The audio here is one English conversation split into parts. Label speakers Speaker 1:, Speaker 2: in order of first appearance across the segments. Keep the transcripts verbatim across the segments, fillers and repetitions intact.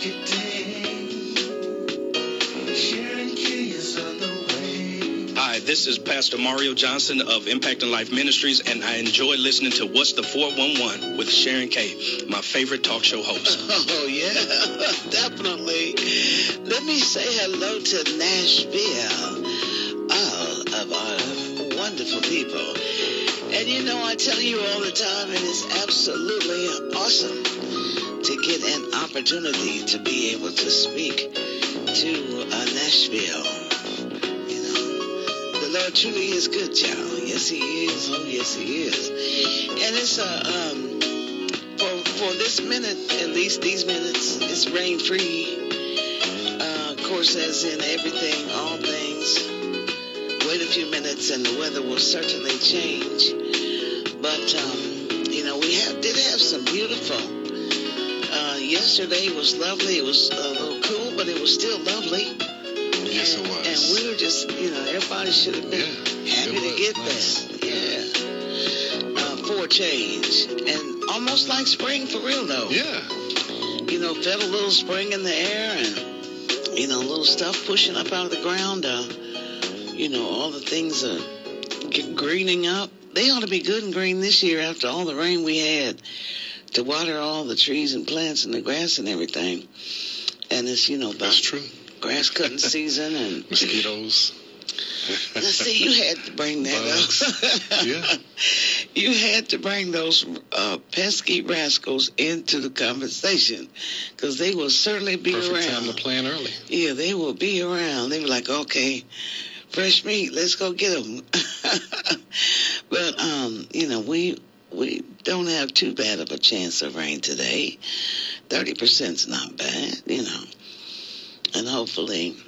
Speaker 1: Hi, this is Pastor Mario Johnson of Impact and Life Ministries, and I enjoy listening to What's the four one one with Sharon Kay, my favorite talk show host.
Speaker 2: Oh, yeah, definitely. Let me say hello to Nashville, all of our wonderful people. And you know, I tell you all the time, it is absolutely awesome to get an opportunity to be able to speak to uh, Nashville. You know, the Lord truly is good, child. Yes, He is. Oh, yes, He is. And it's a, um, for, for this minute, at least these minutes, it's rain-free. Uh, of course, as in everything, all things. Wait a few minutes and the weather will certainly change. But, um, you know, we have did have some beautiful. Uh, yesterday was lovely. It was a little cool, but it was still lovely.
Speaker 3: Yes,
Speaker 2: and,
Speaker 3: it was.
Speaker 2: And we were just, you know, everybody should have been
Speaker 3: yeah,
Speaker 2: happy to get
Speaker 3: nice.
Speaker 2: there. Yeah. Uh, for a change. And almost like spring for real, though.
Speaker 3: Yeah.
Speaker 2: You know, felt a little spring in the air and, you know, little stuff pushing up out of the ground. Uh, you know, all the things are greening up. They ought to be good and green this year after all the rain we had to water all the trees and plants and the grass and everything. And it's, you know, about
Speaker 3: That's true.
Speaker 2: grass cutting season and
Speaker 3: mosquitoes.
Speaker 2: Now, see, you had to bring that
Speaker 3: Bugs.
Speaker 2: up.
Speaker 3: Yeah.
Speaker 2: You had to bring those uh, pesky rascals into the conversation because they will certainly be
Speaker 3: Perfect
Speaker 2: around.
Speaker 3: Perfect time to plan early.
Speaker 2: Yeah, they will be around. They were like, okay, fresh meat, let's go get them. But, um, you know, we we don't have too bad of a chance of rain today. thirty percent's not bad, you know. And hopefully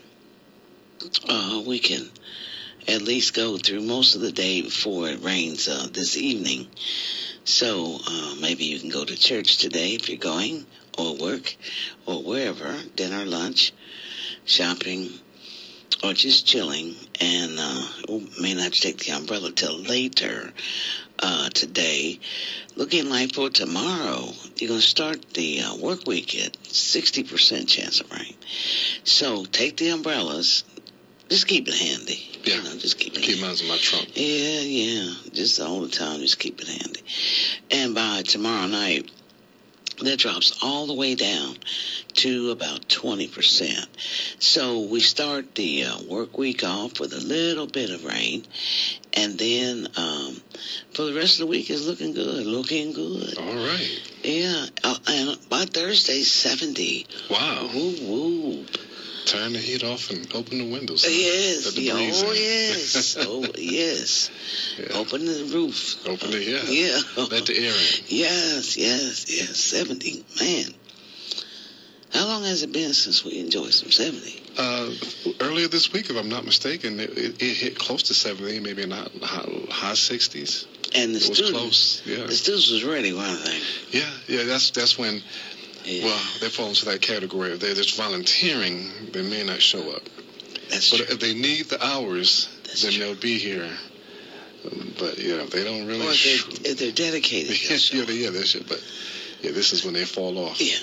Speaker 2: uh, we can at least go through most of the day before it rains uh, this evening. So uh, maybe you can go to church today if you're going, or work, or wherever, dinner, lunch, shopping, or just chilling, and uh, may not take the umbrella till later uh, today. Looking like for tomorrow, you're going to start the uh, work week at sixty percent chance of rain. So take the umbrellas. Just keep it handy.
Speaker 3: Yeah.
Speaker 2: You know, just keep it
Speaker 3: keep
Speaker 2: handy.
Speaker 3: mine in my trunk.
Speaker 2: Yeah, yeah. Just all the time, just keep it handy. And by tomorrow night, that drops all the way down to about twenty percent. So we start the uh, work week off with a little bit of rain. And then um, for the rest of the week, it's looking good, looking good.
Speaker 3: All right.
Speaker 2: Yeah. Uh, and by Thursday, seventy.
Speaker 3: Wow.
Speaker 2: Woo, woo.
Speaker 3: Turn the heat off and open the windows.
Speaker 2: Yes.
Speaker 3: Let the breeze
Speaker 2: Oh,
Speaker 3: in.
Speaker 2: yes. Oh, yes.
Speaker 3: Yeah.
Speaker 2: Open the roof.
Speaker 3: Open it, yeah.
Speaker 2: Yeah.
Speaker 3: Let the air in.
Speaker 2: Yes, yes, yes. seventy. Man. How long has it been since we enjoyed some seventy?
Speaker 3: Uh, earlier this week, if I'm not mistaken, it, it, it hit close to seventy, maybe in the high, high sixties.
Speaker 2: And the
Speaker 3: it was
Speaker 2: students,
Speaker 3: close, yeah.
Speaker 2: The students was ready, weren't they?
Speaker 3: Yeah, yeah, that's that's when,
Speaker 2: Yeah.
Speaker 3: well, they fall into that category. If they're just volunteering, they may not show up.
Speaker 2: That's
Speaker 3: but
Speaker 2: true.
Speaker 3: if they need the hours,
Speaker 2: That's
Speaker 3: then
Speaker 2: true.
Speaker 3: they'll be here. But, yeah, if they don't really...
Speaker 2: Or if they're, if they're dedicated. they'll show
Speaker 3: yeah,
Speaker 2: up.
Speaker 3: they, yeah, they should, but... Yeah, this is when they fall off.
Speaker 2: Yeah.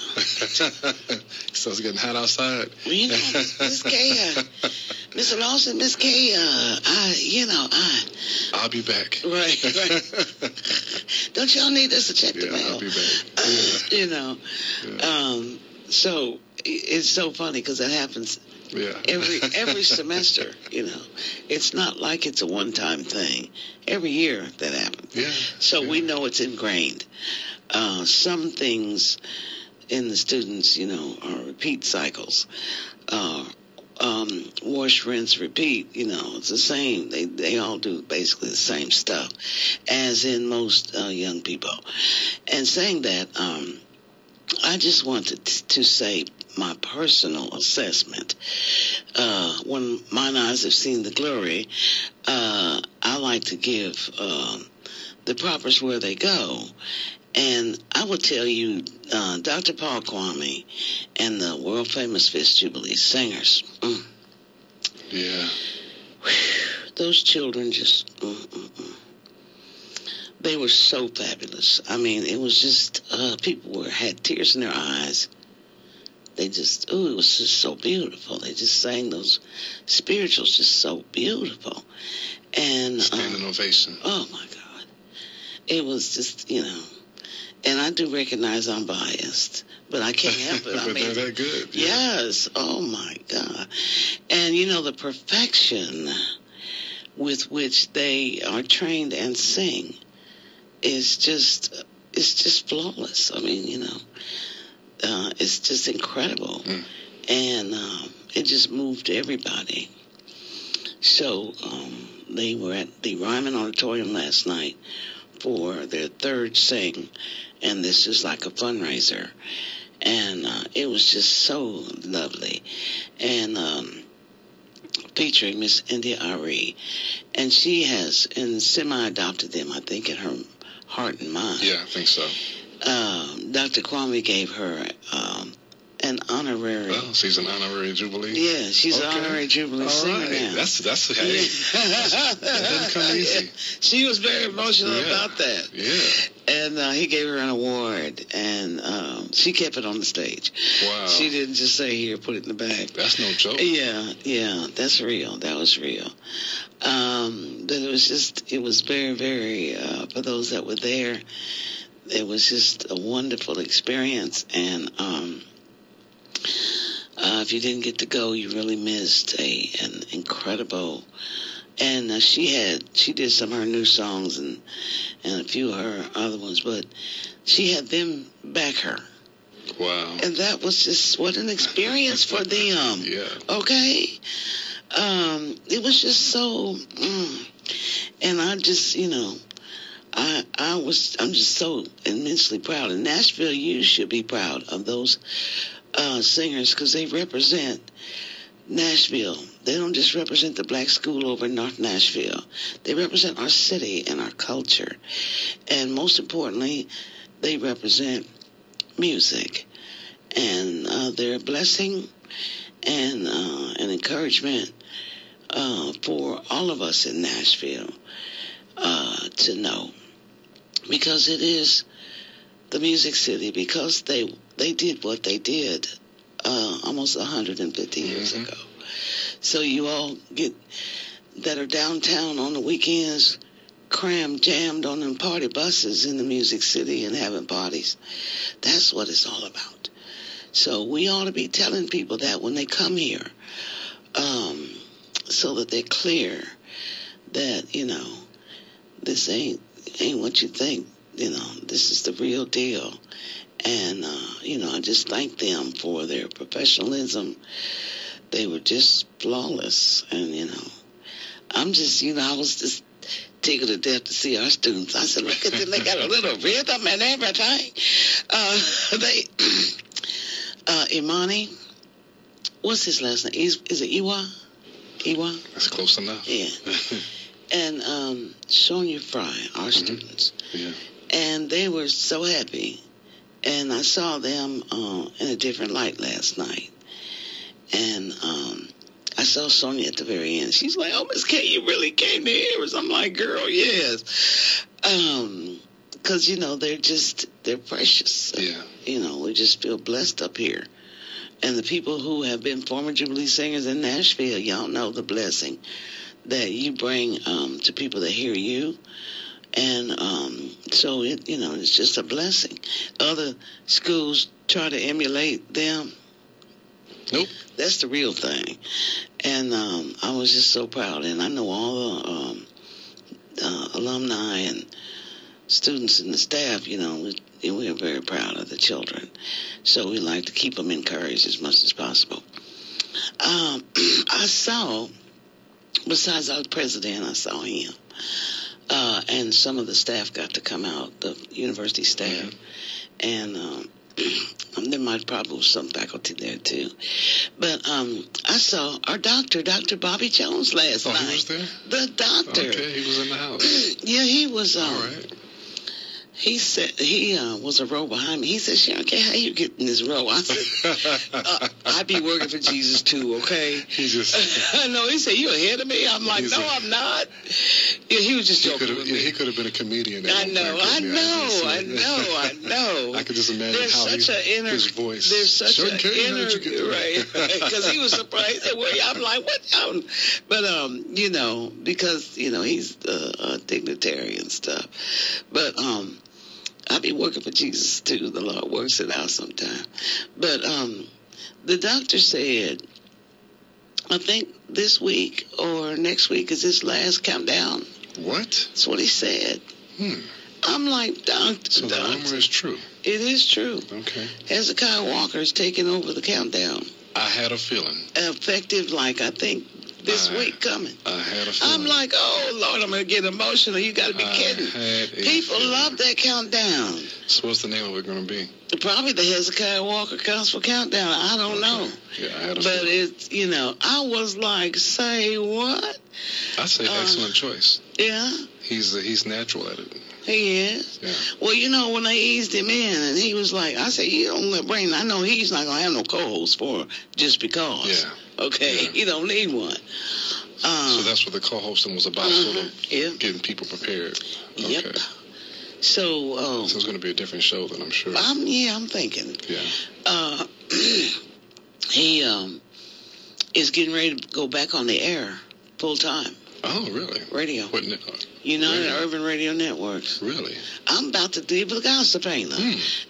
Speaker 3: So it's getting hot outside.
Speaker 2: Well, you know, Miss Kay, uh, Mister Lawson, Miss Kay, uh, I, you know, I...
Speaker 3: I'll be back.
Speaker 2: Right, right. Don't y'all need us to check the
Speaker 3: Yeah,
Speaker 2: mail?
Speaker 3: I'll be back.
Speaker 2: Uh,
Speaker 3: Yeah.
Speaker 2: you know,
Speaker 3: Yeah.
Speaker 2: um, so it's so funny because that happens
Speaker 3: Yeah.
Speaker 2: every every semester. You know, it's not like it's a one-time thing. Every year that happens.
Speaker 3: Yeah.
Speaker 2: So
Speaker 3: yeah.
Speaker 2: we know it's ingrained. Uh, some things in the students, you know, are repeat cycles. Uh, um, wash, rinse, repeat. You know, it's the same. They they all do basically the same stuff, as in most uh, young people. And saying that, um, I just wanted t- to say my personal assessment. Uh, when mine eyes have seen the glory, uh, I like to give um, the propers where they go. And I will tell you, uh, Doctor Paul Kwame and the world-famous Fist Jubilee singers, mm,
Speaker 3: Yeah.
Speaker 2: whew, those children just, mm, mm, mm. They were so fabulous. I mean, it was just, uh, people were had tears in their eyes. They they just, ooh, it was just so beautiful. They just sang those spirituals just so beautiful. And
Speaker 3: standing
Speaker 2: um,
Speaker 3: ovation.
Speaker 2: Oh, my God. It was just, you know, and I do recognize I'm biased, but I can't help it. I
Speaker 3: but
Speaker 2: mean,
Speaker 3: they're that good. Yeah.
Speaker 2: Yes. Oh, my God. And, you know, the perfection with which they are trained and sing is just, it's just flawless. I mean, you know, uh, it's just incredible. Mm. And um, it just moved everybody. So um, they were at the Ryman Auditorium last night for their third sing, and this is like a fundraiser. And uh, it was just so lovely. And um, featuring Miss India Ari. And she has and semi-adopted them, I think, in her heart and mind.
Speaker 3: Yeah, I think so.
Speaker 2: Um, Doctor Kwame gave her um, an honorary.
Speaker 3: Oh, she's an honorary Jubilee?
Speaker 2: Yeah, she's okay. an honorary Jubilee
Speaker 3: All
Speaker 2: singer
Speaker 3: right.
Speaker 2: now.
Speaker 3: That's, that's, hey, that's, that doesn't come easy.
Speaker 2: Yeah. She was very emotional
Speaker 3: yeah.
Speaker 2: about that.
Speaker 3: Yeah.
Speaker 2: And uh, he gave her an award, and um, she kept it on the stage.
Speaker 3: Wow.
Speaker 2: She didn't just say, here, put it in the bag.
Speaker 3: That's no joke.
Speaker 2: Yeah, yeah, that's real. That was real. Um, but it was just, it was very, very, uh, for those that were there, it was just a wonderful experience. And um, uh, if you didn't get to go, you really missed a an incredible. And uh, she had, she did some of her new songs and and a few of her other ones, but she had them back her.
Speaker 3: Wow.
Speaker 2: And that was just, what an experience for them.
Speaker 3: Yeah.
Speaker 2: Okay? Um, it was just so, mm, and I just, you know, I I was, I'm just so immensely proud. In Nashville, you should be proud of those uh, singers because they represent Nashville. They don't just represent the black school over in North Nashville. They represent our city and our culture. And most importantly, they represent music. And uh, they're a blessing and uh, an encouragement uh, for all of us in Nashville uh, to know. Because it is the music city, because they they did what they did uh, almost one hundred fifty years mm-hmm. ago. So you all get that are downtown on the weekends, crammed, jammed on them party buses in the music city and having parties. That's what it's all about. So we ought to be telling people that when they come here, um, so that they're clear that, you know, this ain't ain't what you think. You know, this is the real deal. And, uh, you know, I just thank them for their professionalism. They were just flawless. And, you know, I'm just, you know, I was just tickled to death to see our students. I said, look at them. They got a little rhythm and everything. Uh, they, uh, Imani, what's his last name? Is, is it Iwa? Iwa?
Speaker 3: That's close enough.
Speaker 2: Yeah. And um, Sonia Fry, our mm-hmm. students.
Speaker 3: Yeah.
Speaker 2: And they were so happy. And I saw them uh, in a different light last night. And um, I saw Sonia at the very end. She's like, oh, Miss K, you really came to hear us. I'm like, girl, yes. Um, because, you know, they're just, they're precious.
Speaker 3: Yeah.
Speaker 2: You know, we just feel blessed up here. And the people who have been former Jubilee singers in Nashville, y'all know the blessing that you bring um, to people that hear you. And um, so, it you know, it's just a blessing. Other schools try to emulate them.
Speaker 3: Nope.
Speaker 2: That's the real thing. And um, I was just so proud. And I know all the um, uh, alumni and students and the staff, you know, we, we are very proud of the children. So we like to keep them encouraged as much as possible. Um, I saw, besides our president, I saw him. Uh, and some of the staff got to come out, the university staff. Mm-hmm. And um, there might probably was some faculty there, too. But um, I saw our doctor, Doctor Bobby Jones, last
Speaker 3: oh,
Speaker 2: night.
Speaker 3: Oh, he was there?
Speaker 2: The doctor.
Speaker 3: Okay, he was in the house.
Speaker 2: Yeah, he was. Um,
Speaker 3: All right.
Speaker 2: He said, he uh, was a row behind me. He said, Sharon K, how you getting this row? I said, uh, I be working for Jesus too, okay?
Speaker 3: He just.
Speaker 2: I know. He said, "You ahead of me?" I'm like, "No, i I'm not." Yeah, he was just joking with
Speaker 3: yeah,
Speaker 2: me.
Speaker 3: He could have been a comedian.
Speaker 2: I know, I know, I know, I know.
Speaker 3: I could just imagine
Speaker 2: there's
Speaker 3: how
Speaker 2: such
Speaker 3: he,
Speaker 2: a inner,
Speaker 3: his voice.
Speaker 2: There's such
Speaker 3: an
Speaker 2: inner, right? Because he was surprised. He said, "Where?" I'm like, "What?" Um, but um, you know, because you know he's uh, a dignitary and stuff. But um, I be working for Jesus too. The Lord works it out sometime. But um, the doctor said, I think this week or next week is his last countdown.
Speaker 3: What?
Speaker 2: That's what he said.
Speaker 3: Hmm.
Speaker 2: I'm like, doctor,
Speaker 3: so the
Speaker 2: doctor.
Speaker 3: rumor is true.
Speaker 2: It is true.
Speaker 3: Okay.
Speaker 2: Hezekiah Walker is taking over the countdown.
Speaker 3: I had a feeling.
Speaker 2: Effective, like, I think this
Speaker 3: I,
Speaker 2: week coming.
Speaker 3: I had a feeling.
Speaker 2: I'm like, oh, Lord, I'm going to get emotional. You got to be
Speaker 3: I
Speaker 2: kidding. People
Speaker 3: feeling.
Speaker 2: love that countdown.
Speaker 3: So what's the name of it going to be?
Speaker 2: Probably the Hezekiah Walker Gospel Countdown. I don't
Speaker 3: okay.
Speaker 2: know.
Speaker 3: Yeah, I had a
Speaker 2: but
Speaker 3: feeling.
Speaker 2: it's, you know, I was like, say what?
Speaker 3: I say
Speaker 2: uh,
Speaker 3: excellent choice.
Speaker 2: Yeah.
Speaker 3: He's uh, he's natural at it.
Speaker 2: He is.
Speaker 3: Yeah.
Speaker 2: Well, you know, when they eased him in, and he was like, I said, you don't let Brain. I know he's not going to have no co-host for just because.
Speaker 3: Yeah.
Speaker 2: Okay?
Speaker 3: Yeah.
Speaker 2: He don't need one. Um,
Speaker 3: so that's what the co-hosting was about,
Speaker 2: uh-huh.
Speaker 3: sort of
Speaker 2: yeah.
Speaker 3: getting people prepared.
Speaker 2: Yep.
Speaker 3: Okay.
Speaker 2: So, um,
Speaker 3: so it's going to be a different show then, I'm sure.
Speaker 2: I'm, yeah, I'm thinking.
Speaker 3: Yeah.
Speaker 2: Uh, he um, is getting ready to go back on the air full time.
Speaker 3: Oh, really?
Speaker 2: Radio.
Speaker 3: What, uh,
Speaker 2: United
Speaker 3: radio?
Speaker 2: Urban Radio Networks.
Speaker 3: Really?
Speaker 2: I'm about to do the gossip, ain't I?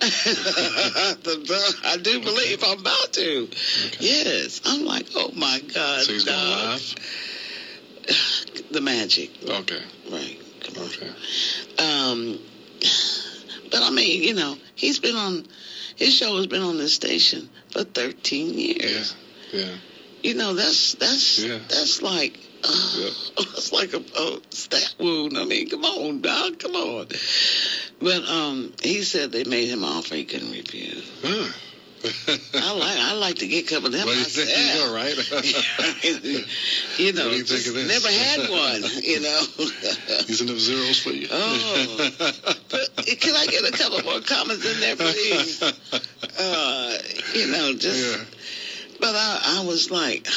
Speaker 3: Hmm.
Speaker 2: I do believe I'm about to.
Speaker 3: Okay.
Speaker 2: Yes. I'm like, oh, my God.
Speaker 3: So he's going
Speaker 2: dog.
Speaker 3: live?
Speaker 2: The magic.
Speaker 3: Okay.
Speaker 2: Right. Come on.
Speaker 3: Okay.
Speaker 2: Um, but, I mean, you know, he's been on, his show has been on this station for thirteen years.
Speaker 3: Yeah. Yeah.
Speaker 2: You know, that's, that's,
Speaker 3: Yeah.
Speaker 2: that's like, uh,
Speaker 3: Yep.
Speaker 2: it's like a, a stab wound. I mean, come on, dog, come on. But um, he said they made him an offer he couldn't refuse.
Speaker 3: Huh.
Speaker 2: I like I like to get a couple of them
Speaker 3: Well,
Speaker 2: myself.
Speaker 3: you know, right?
Speaker 2: you know,
Speaker 3: What do you think
Speaker 2: just
Speaker 3: of this?
Speaker 2: never had one. You know.
Speaker 3: He's enough zeros for you.
Speaker 2: Oh, but can I get a couple more comments in there, please? Uh, you know, just.
Speaker 3: Yeah.
Speaker 2: But I, I was like,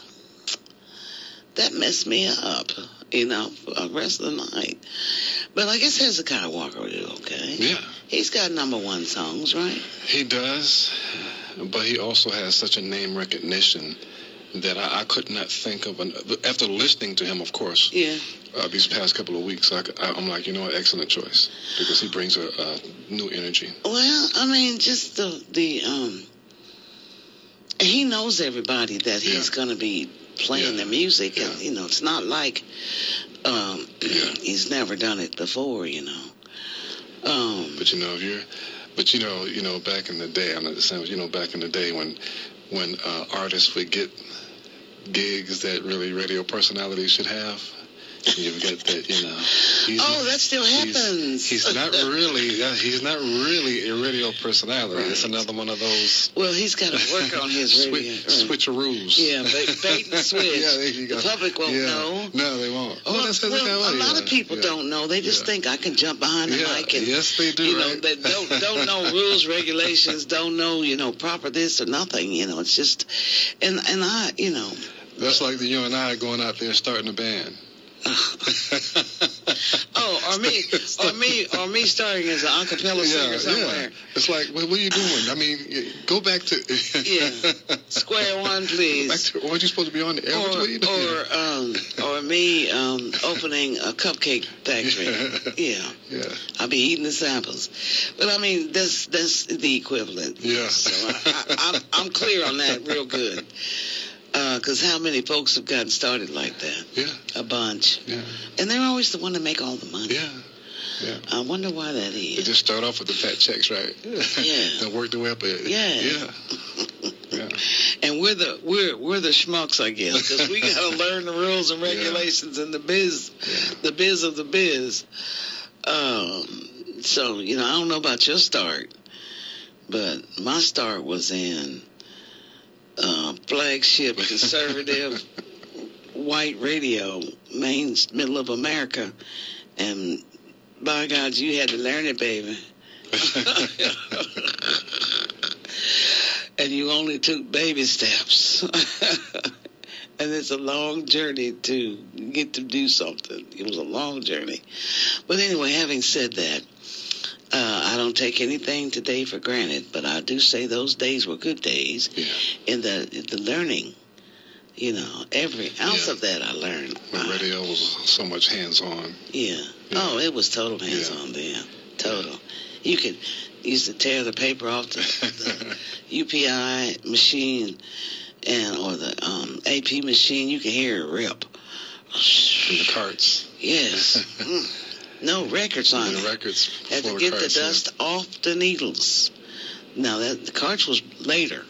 Speaker 2: that messed me up. You know, for the rest of the night. But I guess Hezekiah Walker will do okay.
Speaker 3: Yeah.
Speaker 2: He's got number one songs, right?
Speaker 3: He does, but he also has such a name recognition that I, I could not think of an. After listening to him, of course,
Speaker 2: Yeah.
Speaker 3: uh, these past couple of weeks, I, I, I'm like, you know what, excellent choice because he brings a, a new energy.
Speaker 2: Well, I mean, just the the um. He knows everybody that he's
Speaker 3: Yeah.
Speaker 2: going to be playing
Speaker 3: Yeah.
Speaker 2: their music,
Speaker 3: Yeah.
Speaker 2: and you know, it's not like um,
Speaker 3: Yeah.
Speaker 2: he's never done it before, you know. Um,
Speaker 3: But you know, if you're, but you know, you know, back in the day, I'm not the same. You know, back in the day when, when uh, artists would get gigs that really radio personalities should have, you've got that, you know. He's,
Speaker 2: oh, that still happens.
Speaker 3: He's, he's not really. He's not really a radio personality.
Speaker 2: Right.
Speaker 3: It's another one of those.
Speaker 2: Well, he's got to work on his
Speaker 3: Switch,
Speaker 2: radio. Right.
Speaker 3: switcheroos.
Speaker 2: Yeah, bait, bait and switch.
Speaker 3: Yeah, there you go.
Speaker 2: The public won't
Speaker 3: yeah.
Speaker 2: know.
Speaker 3: No, they won't. Oh,
Speaker 2: well,
Speaker 3: that's
Speaker 2: well,
Speaker 3: Hezekiah.
Speaker 2: a lot
Speaker 3: yeah.
Speaker 2: of people
Speaker 3: yeah.
Speaker 2: don't know. They just
Speaker 3: Yeah.
Speaker 2: think I can jump behind the
Speaker 3: Yeah.
Speaker 2: mic and
Speaker 3: Yes, they do.
Speaker 2: you know,
Speaker 3: right?
Speaker 2: they don't don't know rules, regulations, don't know, you know, proper this or nothing. You know, it's just, and and I, you know.
Speaker 3: That's like the you and I going out there starting a band.
Speaker 2: oh, or me, or me, or me starting as an a cappella singer
Speaker 3: yeah,
Speaker 2: somewhere.
Speaker 3: Yeah. It's like, well, what are you doing? I mean, go back to
Speaker 2: yeah, square one, please.
Speaker 3: Back to, weren't you supposed to be on the air?
Speaker 2: Or,
Speaker 3: what are you doing?
Speaker 2: or, um, or me um, opening a cupcake factory.
Speaker 3: Yeah.
Speaker 2: Yeah.
Speaker 3: Yeah.
Speaker 2: I'll be eating the samples. But, I mean, that's that's the equivalent.
Speaker 3: Yeah.
Speaker 2: So I, I, I'm, I'm clear on that real good. Because uh, how many folks have gotten started like that?
Speaker 3: Yeah.
Speaker 2: A bunch.
Speaker 3: Yeah.
Speaker 2: And they're always the one to make all the money.
Speaker 3: Yeah. Yeah.
Speaker 2: I wonder why that is.
Speaker 3: They just start off with the fat checks, right?
Speaker 2: Yeah.
Speaker 3: And work their way up. Yeah.
Speaker 2: Yeah.
Speaker 3: Yeah.
Speaker 2: And we're the we're we're the schmucks, I guess, because we got to learn the rules and regulations and the biz,
Speaker 3: Yeah.
Speaker 2: the biz of the biz. Um. So you know, I don't know about your start, but my start was in uh, flagship conservative white radio, main middle of America, and by God, you had to learn it, baby. and you only took baby steps. And it's a long journey to get to do something. It was a long journey. But anyway, having said that, uh, I don't take anything today for granted, but I do say those days were good days.
Speaker 3: Yeah.
Speaker 2: In the the learning, you know, every ounce
Speaker 3: yeah.
Speaker 2: of that I learned.
Speaker 3: The radio was so much hands-on.
Speaker 2: Yeah. yeah. Oh, it was total hands-on yeah. then. Total. Yeah. You could used to tear the paper off the, the U P I machine and or the um, A P machine. You could hear it rip.
Speaker 3: In the carts.
Speaker 2: Yes. mm. No records on
Speaker 3: the
Speaker 2: it.
Speaker 3: records.
Speaker 2: Had to get
Speaker 3: carts,
Speaker 2: the dust yeah. off the needles. Now, that the carts was later.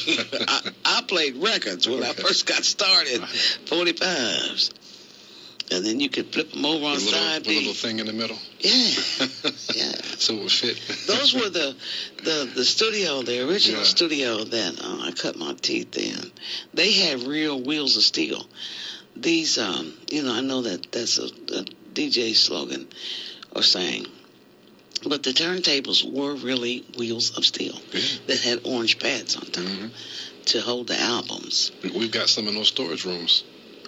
Speaker 2: I, I played records when okay. I first got started, forty-fives. And then you could flip them over on
Speaker 3: the little,
Speaker 2: side
Speaker 3: the
Speaker 2: B.
Speaker 3: little thing in the middle.
Speaker 2: Yeah, yeah.
Speaker 3: So it would fit.
Speaker 2: Those were the, the, the studio, the original
Speaker 3: yeah. studio
Speaker 2: that uh, I cut my teeth in. They had real wheels of steel. These, um, you know, I know that that's a, a D J slogan or saying, but the turntables were really wheels of steel
Speaker 3: yeah.
Speaker 2: that had orange pads on top
Speaker 3: mm-hmm.
Speaker 2: to hold the albums.
Speaker 3: We've got some in those storage rooms.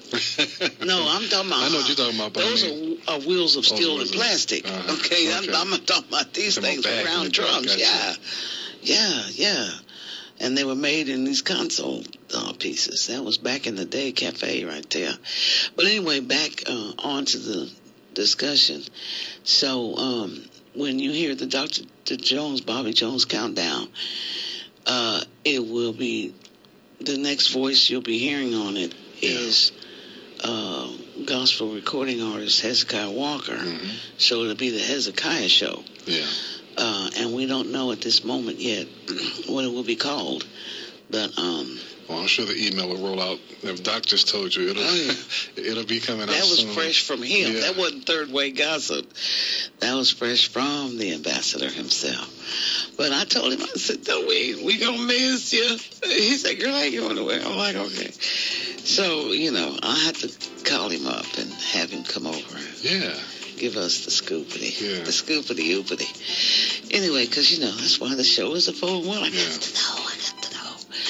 Speaker 2: No, I'm talking about.
Speaker 3: I know what you're talking about. But
Speaker 2: those
Speaker 3: I mean,
Speaker 2: are, are wheels of steel
Speaker 3: and
Speaker 2: plastic.
Speaker 3: Uh-huh.
Speaker 2: Okay?
Speaker 3: okay,
Speaker 2: I'm, I'm talking about these
Speaker 3: Come
Speaker 2: things with round drums. Yeah, yeah, yeah. And they were made in these console uh, pieces. That was back in the day, cafe right there. But anyway, back uh, on to the discussion. So um, when you hear the Doctor Jones, Bobby Jones countdown, uh, it will be the next voice you'll be hearing on it yeah. is. Uh, gospel recording artist Hezekiah Walker.
Speaker 3: Mm-hmm.
Speaker 2: So it'll be the Hezekiah Show.
Speaker 3: Yeah.
Speaker 2: Uh, and we don't know at this moment yet what it will be called. But um
Speaker 3: well, I'm sure the email will roll out. If Doc just told you, it'll
Speaker 2: oh, yeah.
Speaker 3: it'll be coming
Speaker 2: that
Speaker 3: out
Speaker 2: was
Speaker 3: soon.
Speaker 2: Fresh from him.
Speaker 3: Yeah.
Speaker 2: That wasn't third way gossip. That was fresh from the ambassador himself. But I told him, I said, no, we we gonna miss you. He said, girl, I ain't going nowhere. I'm like, okay. So, you know, I had to call him up and have him come over.
Speaker 3: Yeah.
Speaker 2: Give us the scoopity.
Speaker 3: Yeah.
Speaker 2: The scoopity oopity. Anyway, because, you know, that's why the show is a full one. I
Speaker 3: yeah.
Speaker 2: got to know. I got to know.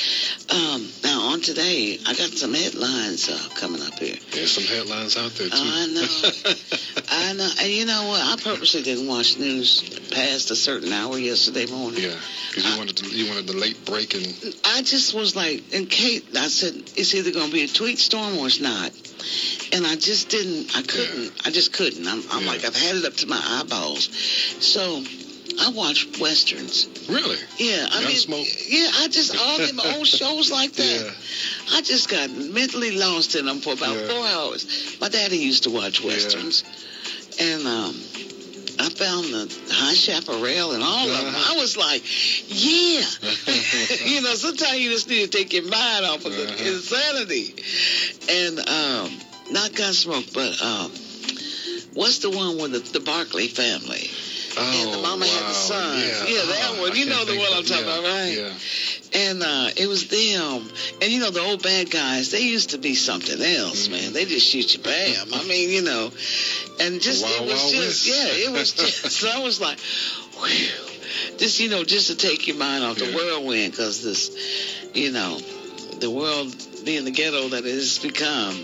Speaker 2: Um, now, on today, I got some headlines uh, coming up here.
Speaker 3: There's some headlines out there, too.
Speaker 2: I know. I know. And you know what? I purposely didn't watch news past a certain hour yesterday morning.
Speaker 3: Yeah, because you wanted, the, you wanted the late break. And
Speaker 2: I just was like, in case, I said, it's either going to be a tweet storm or it's not. And I just didn't, I couldn't, yeah. I just couldn't. I'm, I'm yeah. like, I've had it up to my eyeballs. So I watch Westerns.
Speaker 3: Really?
Speaker 2: Yeah. I mean,
Speaker 3: smoke.
Speaker 2: yeah, I just, all them old shows like that.
Speaker 3: Yeah.
Speaker 2: I just got mentally lost in them for about
Speaker 3: yeah.
Speaker 2: four hours. My daddy used to watch Westerns. Yeah. And um, I found the High Chaparral and all uh-huh. of them. I was like, yeah. You know, sometimes you just need to take your mind off of uh-huh. the insanity. And um, not Gunsmoke, but um, what's the one with the, the Barkley family?
Speaker 3: Oh,
Speaker 2: and the mama
Speaker 3: wow.
Speaker 2: had the son.
Speaker 3: Yeah,
Speaker 2: yeah that
Speaker 3: uh,
Speaker 2: one. You know the one I'm talking
Speaker 3: yeah,
Speaker 2: about, right?
Speaker 3: Yeah.
Speaker 2: And uh, it was them. And, you know, the old bad guys, they used to be something else, mm-hmm. man. They just shoot you, bam. I mean, you know. And just,
Speaker 3: wild,
Speaker 2: it was
Speaker 3: wild
Speaker 2: just,
Speaker 3: west.
Speaker 2: yeah, it was just, so I was like, whew. Just, you know, just to take your mind off
Speaker 3: yeah.
Speaker 2: the whirlwind, because this, you know, the world being the ghetto that it has become,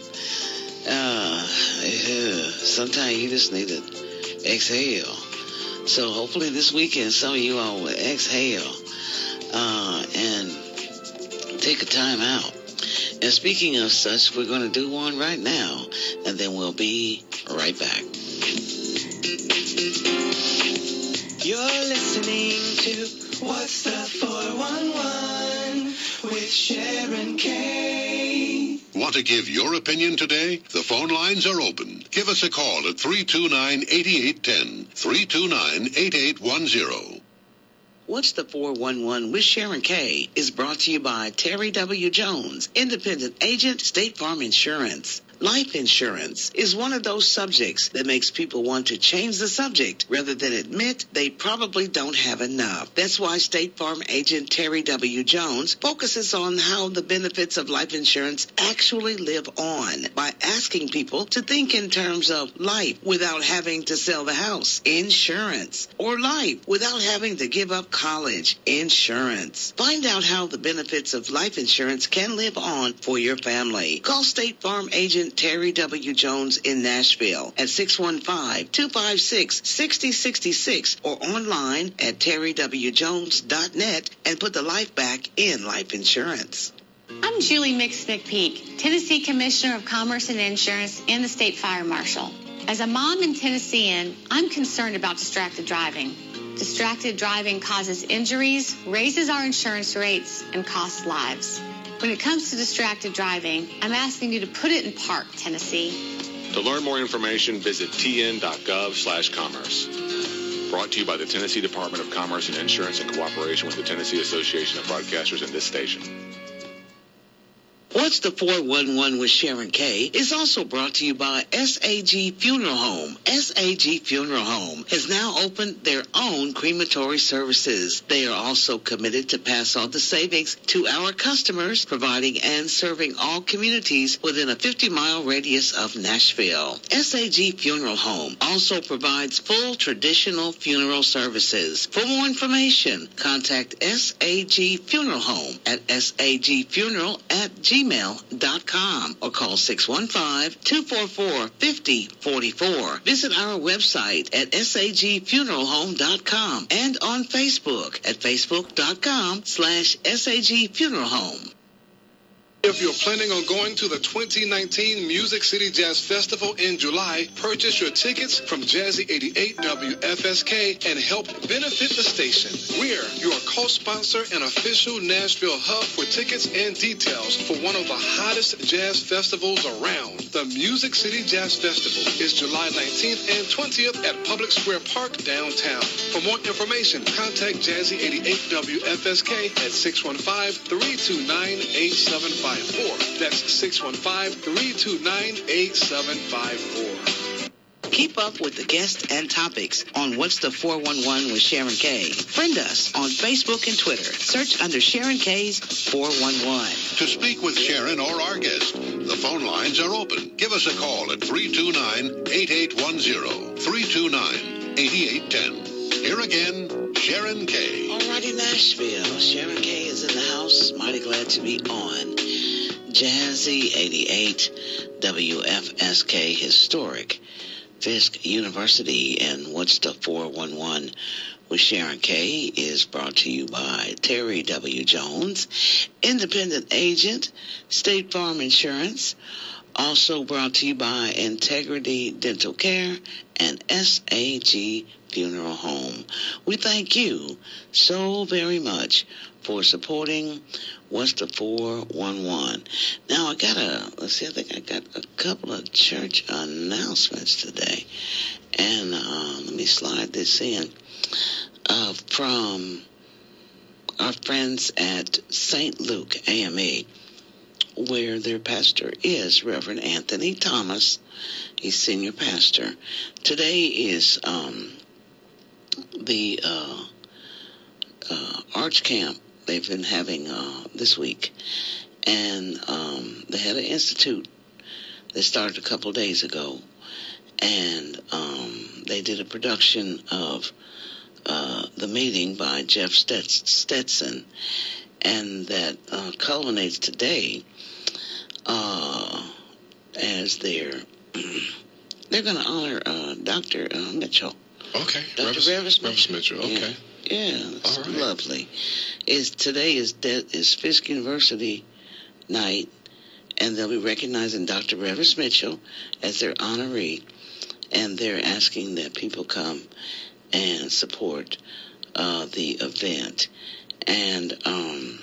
Speaker 2: uh, yeah, sometimes you just need to exhale. So hopefully this weekend some of you all will exhale uh, and take a time out. And speaking of such, we're going to do one right now, and then we'll be right back.
Speaker 4: You're listening to What's the four one one with Sharon K.
Speaker 5: Want to give your opinion today? The phone lines are open. Give us a call at three two nine, eight eight one zero, three two nine, eight eight one zero.
Speaker 2: What's the four one one with Sharon K is brought to you by Terry W. Jones, independent agent, State Farm Insurance. Life insurance is one of those subjects that makes people want to change the subject rather than admit they probably don't have enough. That's why State Farm agent Terry W. Jones focuses on how the benefits of life insurance actually live on by asking people to think in terms of life without having to sell the house, insurance, or life without having to give up college, insurance. Find out how the benefits of life insurance can live on for your family. Call State Farm agent Terry W. Jones in Nashville at six one five, two five six, six zero six six or online at terry w jones dot net and put the life back in life insurance.
Speaker 6: I'm Julie Mix McPeak, Tennessee Commissioner of Commerce and Insurance and the State Fire Marshal. As a mom and Tennessean, I'm concerned about distracted driving. Distracted driving causes injuries, raises our insurance rates, and costs lives. When it comes to distracted driving, I'm asking you to put it in park, Tennessee.
Speaker 7: To learn more information, visit t n dot gov slash commerce. Brought to you by the Tennessee Department of Commerce and Insurance in cooperation with the Tennessee Association of Broadcasters and this station.
Speaker 2: What's the four one one with Sharon Kay is also brought to you by S A G Funeral Home. S A G Funeral Home has now opened their own crematory services. They are also committed to pass on the savings to our customers, providing and serving all communities within a fifty-mile radius of Nashville. S A G Funeral Home also provides full traditional funeral services. For more information, contact S A G Funeral Home at s a g funeral at gmail dot com or call six one five, two four four, five zero four four. Visit our website at s a g funeral home dot com and on Facebook at facebook dot com slash S A G Funeral Home.
Speaker 3: If you're planning on going to the twenty nineteen Music City Jazz Festival in July, purchase your tickets from Jazzy eighty-eight W F S K and help benefit the station. We're your co-sponsor and official Nashville hub for tickets and details for one of the hottest jazz festivals around. The Music City Jazz Festival is July nineteenth and twentieth at Public Square Park downtown. For more information, contact Jazzy eighty-eight W F S K at six one five, three two nine, eight seven five four. That's six one five, three two nine, eight seven five four.
Speaker 2: Keep up with the guests and topics on What's the four one one with Sharon Kay. Friend us on Facebook and Twitter. Search under Sharon Kay's four one one.
Speaker 5: To speak with Sharon or our guest, the phone lines are open. Give us a call at three two nine, eight eight one zero, three two nine, eight eight one zero. Here again, Sharon Kay.
Speaker 2: Alrighty, Nashville. Sharon Kay is in the house. Mighty glad to be on Jazzy eighty-eight W F S K Historic Fisk University. And What's the four one one with Sharon Kay is brought to you by Terry W. Jones, independent agent, State Farm Insurance. Also brought to you by Integrity Dental Care and S A G Funeral Home. We thank you so very much for supporting What's the four one one. Now, I got a, let's see, I think I got a couple of church announcements today. And uh, let me slide this in. Uh, from our friends at Saint Luke A M E, where their pastor is Reverend Anthony Thomas. He's senior pastor. Today is um, the uh, uh, Arch Camp they've been having uh, this week. And um, they had an institute that started a couple of days ago. And um, they did a production of uh, the meeting by Jeff Stetson. And that uh, culminates today uh, as they're, they're going to honor uh, Doctor Uh, Mitchell.
Speaker 3: Okay.
Speaker 2: Doctor Revis
Speaker 3: Revis Mitchell. Okay.
Speaker 2: Yeah, yeah, it's
Speaker 3: all right.
Speaker 2: Lovely. Is today is de- is Fisk University night, and they'll be recognizing Doctor Revis Mitchell as their honoree, and they're asking that people come and support uh, the event. And um,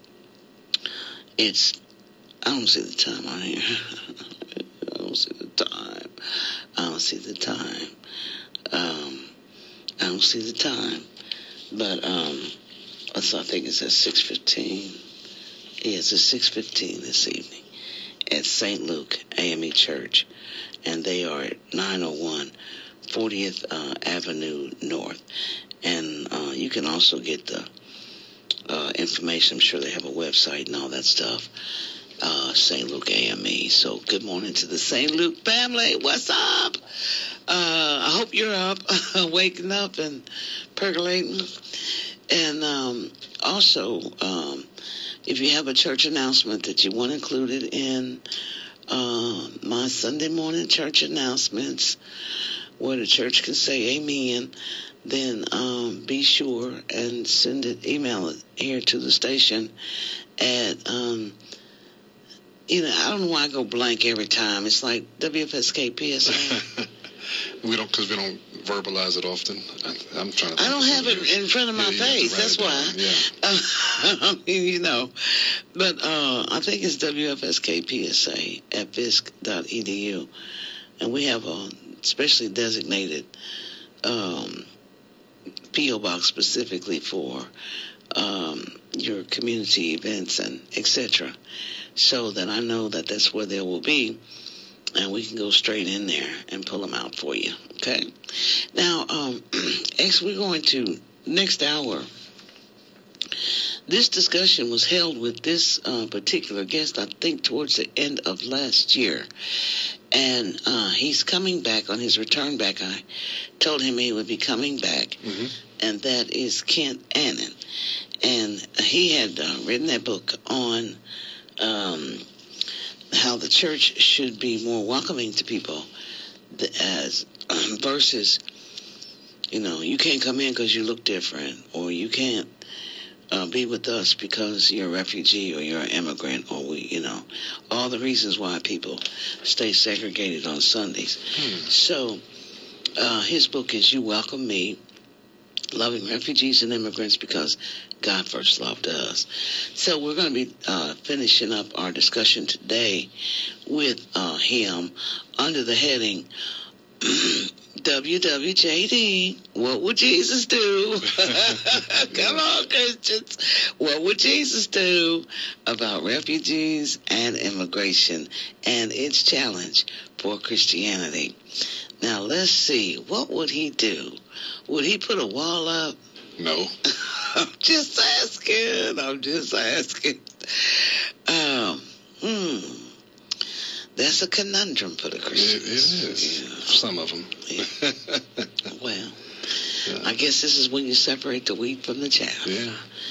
Speaker 2: it's, I don't see the time on here. I don't see the time. I don't see the time. Um, I don't see the time. But um, so I think it's at six fifteen. Yeah, it's at six fifteen this evening. at Saint Luke A M E Church, and they are at nine oh one fortieth uh, Avenue North. And uh, you can also get the uh, information. I'm sure they have a website and all that stuff. Uh, Saint Luke A M E. So good morning to the Saint Luke family. What's up? Uh, I hope you're up, waking up and percolating. And um, also, um, if you have a church announcement that you want included in uh, my Sunday morning church announcements, where the church can say amen, then um, be sure and send it, email it here to the station at, um, you know, I don't know why I go blank every time. It's like W F S K P S A.
Speaker 3: we don't, because we don't verbalize it often. I, I'm trying to.
Speaker 2: I don't have it in front of my
Speaker 3: yeah,
Speaker 2: face. That's why.
Speaker 3: Yeah.
Speaker 2: Uh, you know, but uh, I think it's W F S K P S A at fisc dot e d u, and we have a specially designated um, P O box specifically for um, your community events and et cetera, so that I know that that's where they will be, and we can go straight in there and pull them out for you. Okay. Now, um, X, we're going to next hour. This discussion was held with this uh, particular guest, I think, towards the end of last year. And uh, he's coming back on his return back. I told him he would be coming back. Mm-hmm. And that is Kent Annan. And he had uh, written that book on um, how the church should be more welcoming to people as um, versus, you know, you can't come in because you look different, or you can't Uh, be with us because you're a refugee or you're an immigrant, or we, you know, all the reasons why people stay segregated on Sundays. Hmm. So uh, his book is You Welcome Me, Loving Refugees and Immigrants Because God First Loved Us. So we're going to be uh, finishing up our discussion today with uh, him under the heading W W J D, what would Jesus do? Come on, Christians. What would Jesus do about refugees and immigration and its challenge for Christianity? Now, let's see. What would he do? Would he put a wall up?
Speaker 3: No.
Speaker 2: I'm just asking. I'm just asking. Um, hmm. That's a conundrum for the Christians.
Speaker 3: It, it is. Yeah. Some of them.
Speaker 2: Yeah. Well, yeah. I guess this is when you separate the wheat from the chaff.
Speaker 3: Yeah.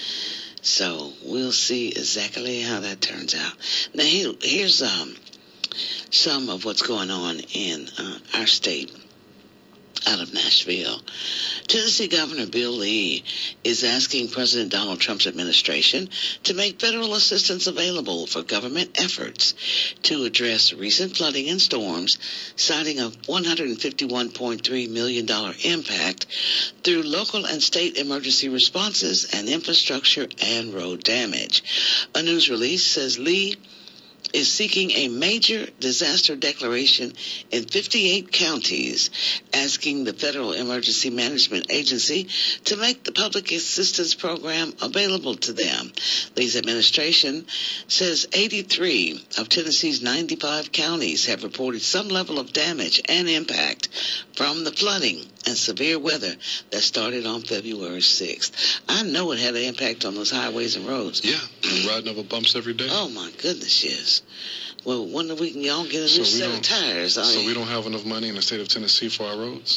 Speaker 2: So we'll see exactly how that turns out. Now, here, here's um, some of what's going on in uh, our state out of Nashville. Tennessee Governor Bill Lee is asking President Donald Trump's administration to make federal assistance available for government efforts to address recent flooding and storms, citing a one hundred fifty-one point three million dollars impact through local and state emergency responses and infrastructure and road damage. A news release says Lee is seeking a major disaster declaration in fifty-eight counties, asking the Federal Emergency Management Agency to make the public assistance program available to them. Lee's administration says eighty-three of Tennessee's ninety-five counties have reported some level of damage and impact from the flooding and severe weather that started on February sixth. I know it had an impact on those highways and roads.
Speaker 3: Yeah, riding over bumps every day.
Speaker 2: Oh, my goodness, yes. Well, wonder we can all get a new
Speaker 3: so
Speaker 2: set of tires.
Speaker 3: So we don't have enough money in the state of Tennessee for our roads?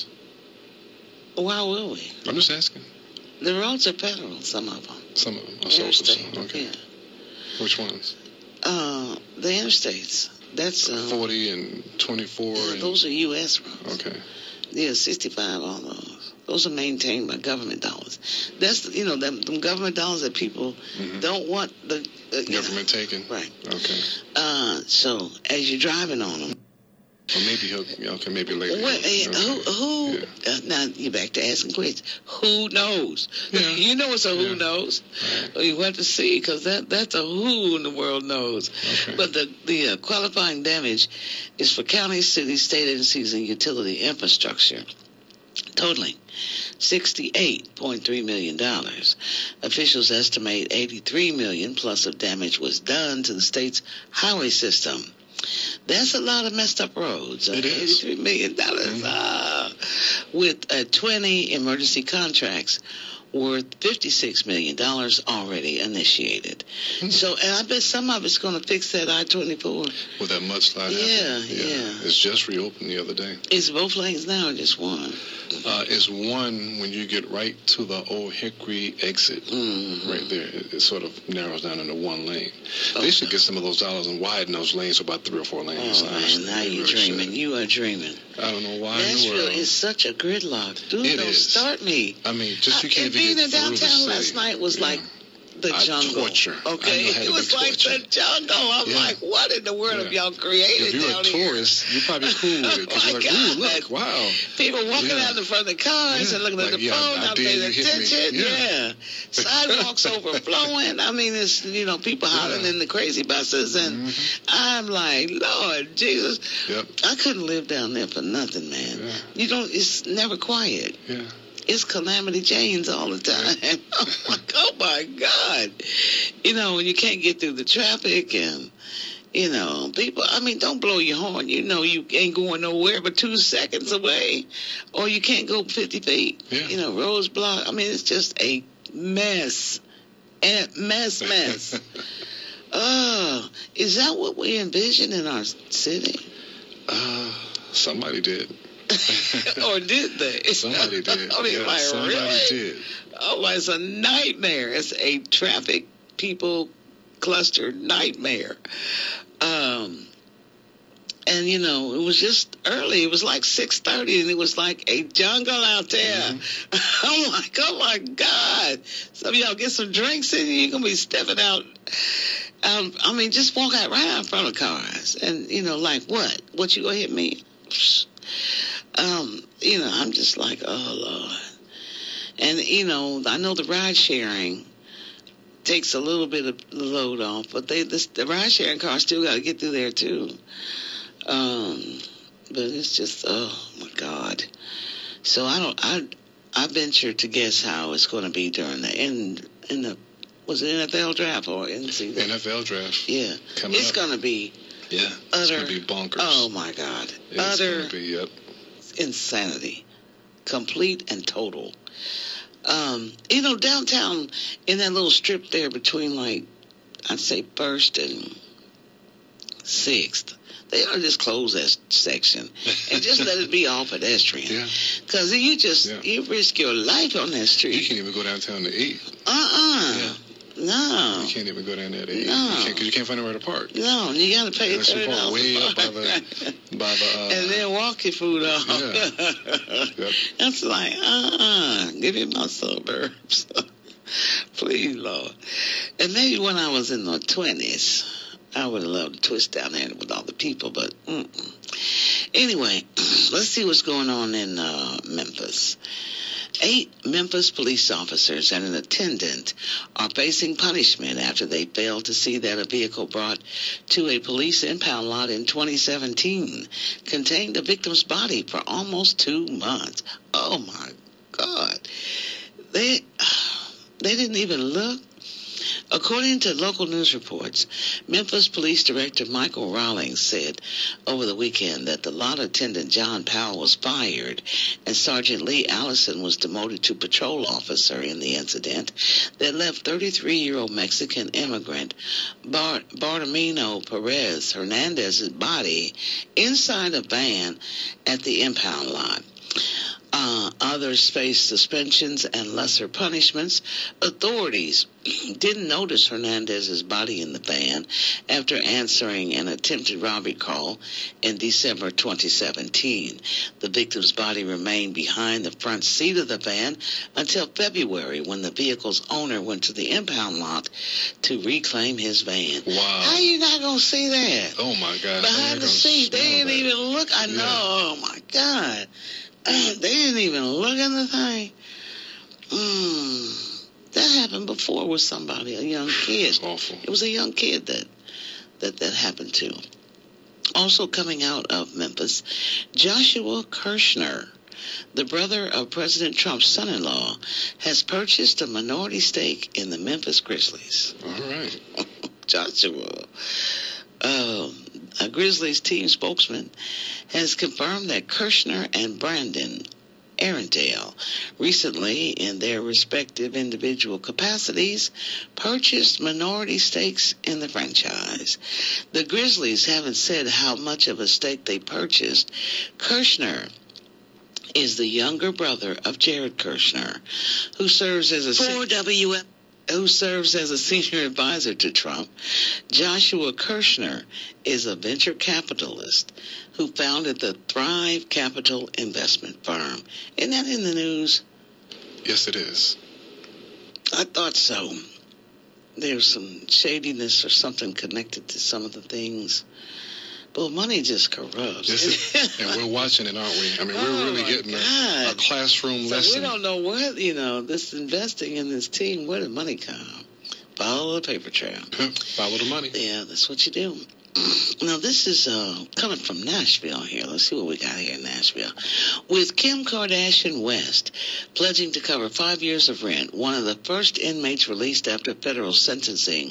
Speaker 2: Why will we?
Speaker 3: I'm just asking.
Speaker 2: The roads are federal, some of them.
Speaker 3: Some of them. Oh, so,
Speaker 2: Interstate,
Speaker 3: so, okay.
Speaker 2: Yeah.
Speaker 3: Which ones?
Speaker 2: Uh, the interstates. That's uh,
Speaker 3: forty and twenty-four.
Speaker 2: Yeah,
Speaker 3: and...
Speaker 2: Those are U S roads.
Speaker 3: Okay.
Speaker 2: Yeah, sixty-five, all those. Those are maintained by government dollars. That's, you know, them, them government dollars that people mm-hmm. don't want the... Uh,
Speaker 3: government
Speaker 2: know.
Speaker 3: taken.
Speaker 2: Right.
Speaker 3: Okay.
Speaker 2: Uh, so, as you're driving on them...
Speaker 3: Or maybe he'll... Okay, maybe later.
Speaker 2: Well, okay. Who... who
Speaker 3: yeah.
Speaker 2: uh, now, you're back to asking questions. Who knows?
Speaker 3: Yeah.
Speaker 2: You know it's a who
Speaker 3: yeah.
Speaker 2: knows.
Speaker 3: Right.
Speaker 2: You have to see, because that, that's a who in the world knows.
Speaker 3: Okay.
Speaker 2: But the, the uh, qualifying damage is for counties, cities, state agencies, and utility infrastructure, totaling sixty-eight point three million dollars. Officials estimate eighty-three million dollars plus of damage was done to the state's highway system. That's a lot of messed up roads.
Speaker 3: It is.
Speaker 2: eighty-three million dollars. Mm-hmm. Uh, with uh, twenty emergency contracts worth fifty-six million dollars already initiated. Hmm. So, and I bet some of it's going to fix that I twenty-four.
Speaker 3: With that mudslide
Speaker 2: yeah,
Speaker 3: happening?
Speaker 2: Yeah, yeah.
Speaker 3: It's just reopened the other day.
Speaker 2: It's both lanes now or just one?
Speaker 3: Uh, it's one when you get right to the Old Hickory exit. Mm-hmm. Right there. It, it sort of narrows down into one lane. Okay. They should get some of those dollars and widen those lanes to about three or four lanes.
Speaker 2: Oh, man, now you're really dreaming. Should. You are dreaming.
Speaker 3: I don't know why
Speaker 2: Nashville
Speaker 3: in the world.
Speaker 2: is such a gridlock. Dude,
Speaker 3: it
Speaker 2: don't
Speaker 3: is.
Speaker 2: start me.
Speaker 3: I mean, just you can't
Speaker 2: uh,
Speaker 3: even get
Speaker 2: being in downtown last night was yeah. like the jungle.
Speaker 3: Torture.
Speaker 2: Okay, it was like the jungle. I'm yeah. like, what in the world yeah. have y'all created?
Speaker 3: If you're
Speaker 2: down
Speaker 3: a tourist,
Speaker 2: here?
Speaker 3: You're probably cool with it because
Speaker 2: oh
Speaker 3: you're like,
Speaker 2: God.
Speaker 3: ooh, look, wow.
Speaker 2: People walking
Speaker 3: yeah.
Speaker 2: out in front of the cars yeah. and looking
Speaker 3: like,
Speaker 2: at the
Speaker 3: yeah,
Speaker 2: phone, not paying attention.
Speaker 3: Yeah.
Speaker 2: yeah, sidewalks overflowing. I mean, it's you know people hollering yeah. in the crazy buses, and mm-hmm. I'm like, Lord Jesus,
Speaker 3: yep.
Speaker 2: I couldn't live down there for nothing, man.
Speaker 3: Yeah.
Speaker 2: You don't. It's never quiet.
Speaker 3: Yeah.
Speaker 2: It's Calamity Janes all the time. Yeah. I'm like, oh, my God. You know, when you can't get through the traffic and, you know, people, I mean, don't blow your horn. You know you ain't going nowhere but two seconds away, or you can't go fifty feet.
Speaker 3: Yeah.
Speaker 2: You know, roads blocked. I mean, it's just a mess. And mess, mess. Oh, is that what we envision in our city?
Speaker 3: Uh, somebody did.
Speaker 2: Or did they?
Speaker 3: Somebody did.
Speaker 2: I mean,
Speaker 3: yeah,
Speaker 2: like,
Speaker 3: somebody
Speaker 2: really?
Speaker 3: did.
Speaker 2: Oh, it's a nightmare. It's a traffic people cluster nightmare. Um, and, you know, it was just early. It was like six thirty, and it was like a jungle out there. Mm-hmm. I'm like, oh, my God. Some of y'all get some drinks in, you're going to be stepping out. Um, I mean, just walk out right out in front of cars. And, you know, like, what? What, you going to hit me? Um, you know, I'm just like, oh, Lord. And, you know, I know the ride sharing takes a little bit of the load off, but they this, the ride sharing car still got to get through there, too. Um, but it's just, oh, my God. So I don't, I I venture to guess how it's going to be during the end, in the, was it N F L draft or N C double A?
Speaker 3: N F L draft.
Speaker 2: Yeah.
Speaker 3: Coming
Speaker 2: it's going to be.
Speaker 3: Yeah.
Speaker 2: Utter,
Speaker 3: it's going to be bonkers.
Speaker 2: Oh, my God.
Speaker 3: It's
Speaker 2: utter
Speaker 3: going to be, yep.
Speaker 2: insanity. Complete and total. Um, you know, downtown, in that little strip there between, like, I'd say First and Sixth, they ought to just close that section and just let it be all pedestrian.
Speaker 3: Yeah.
Speaker 2: Because you just,
Speaker 3: yeah.
Speaker 2: you risk your life on that street.
Speaker 3: You can't even go downtown to eat.
Speaker 2: Uh-uh.
Speaker 3: Yeah.
Speaker 2: No.
Speaker 3: You can't even go down there to eat.
Speaker 2: No.
Speaker 3: You can't, because you can't find anywhere to park.
Speaker 2: No, you got to pay thirty dollars.
Speaker 3: Way up by the, by the uh,
Speaker 2: and then walk your food off.
Speaker 3: Yeah. Yep.
Speaker 2: That's like, uh-uh. Give me my suburbs. Please, Lord. And maybe when I was in the twenties, I would have loved to twist down there with all the people, but mm-mm. Anyway, let's see what's going on in uh, Memphis. Eight Memphis police officers and an attendant are facing punishment after they failed to see that a vehicle brought to a police impound lot in twenty seventeen contained the victim's body for almost two months. Oh, my God. They, they didn't even look. According to local news reports, Memphis Police Director Michael Rawlings said over the weekend that the lot attendant John Powell was fired and Sergeant Lee Allison was demoted to patrol officer in the incident that left thirty-three-year-old Mexican immigrant Bar- Bartolomeo Perez Hernandez's body inside a van at the impound lot. Uh, others faced suspensions and lesser punishments. Authorities didn't notice Hernandez's body in the van after answering an attempted robbery call in December twenty seventeen. The victim's body remained behind the front seat of the van until February, when the vehicle's owner went to the impound lot to reclaim his van.
Speaker 3: Wow.
Speaker 2: How you not going to see that?
Speaker 3: Oh, my God.
Speaker 2: Behind the seat. They didn't
Speaker 3: that.
Speaker 2: even look. I know.
Speaker 3: Yeah.
Speaker 2: Oh, my God. They didn't even look at the thing. Mm, that happened before with somebody, a young kid.
Speaker 3: It's awful.
Speaker 2: It was a young kid that, that that happened to. Also coming out of Memphis, Joshua Kirshner, the brother of President Trump's son-in-law, has purchased a minority stake in the Memphis Grizzlies.
Speaker 3: All right.
Speaker 2: Joshua. Um, a Grizzlies team spokesman has confirmed that Kirshner and Brandon Arendelle recently, in their respective individual capacities, purchased minority stakes in the franchise. The Grizzlies haven't said how much of a stake they purchased. Kirshner is the younger brother of Jared Kushner, who serves as a
Speaker 8: four W F
Speaker 2: who serves as a senior advisor to Trump. Joshua Kirshner is a venture capitalist who founded the Thrive Capital investment firm. Isn't that in the news?
Speaker 3: Yes, it is.
Speaker 2: I thought so. There's some shadiness or something connected to some of the things. Well, money just corrupts.
Speaker 3: Yes, and we're watching it, aren't we? I mean, we're
Speaker 2: Oh,
Speaker 3: really
Speaker 2: my
Speaker 3: getting a,
Speaker 2: God.
Speaker 3: a classroom
Speaker 2: So
Speaker 3: lesson.
Speaker 2: we don't know where, you know, this investing in this team, where did money come? Follow the paper trail.
Speaker 3: Follow the money.
Speaker 2: Yeah, that's what you do. Now, this is uh, coming from Nashville here. Let's see what we got here in Nashville. With Kim Kardashian West pledging to cover five years of rent, one of the first inmates released after federal sentencing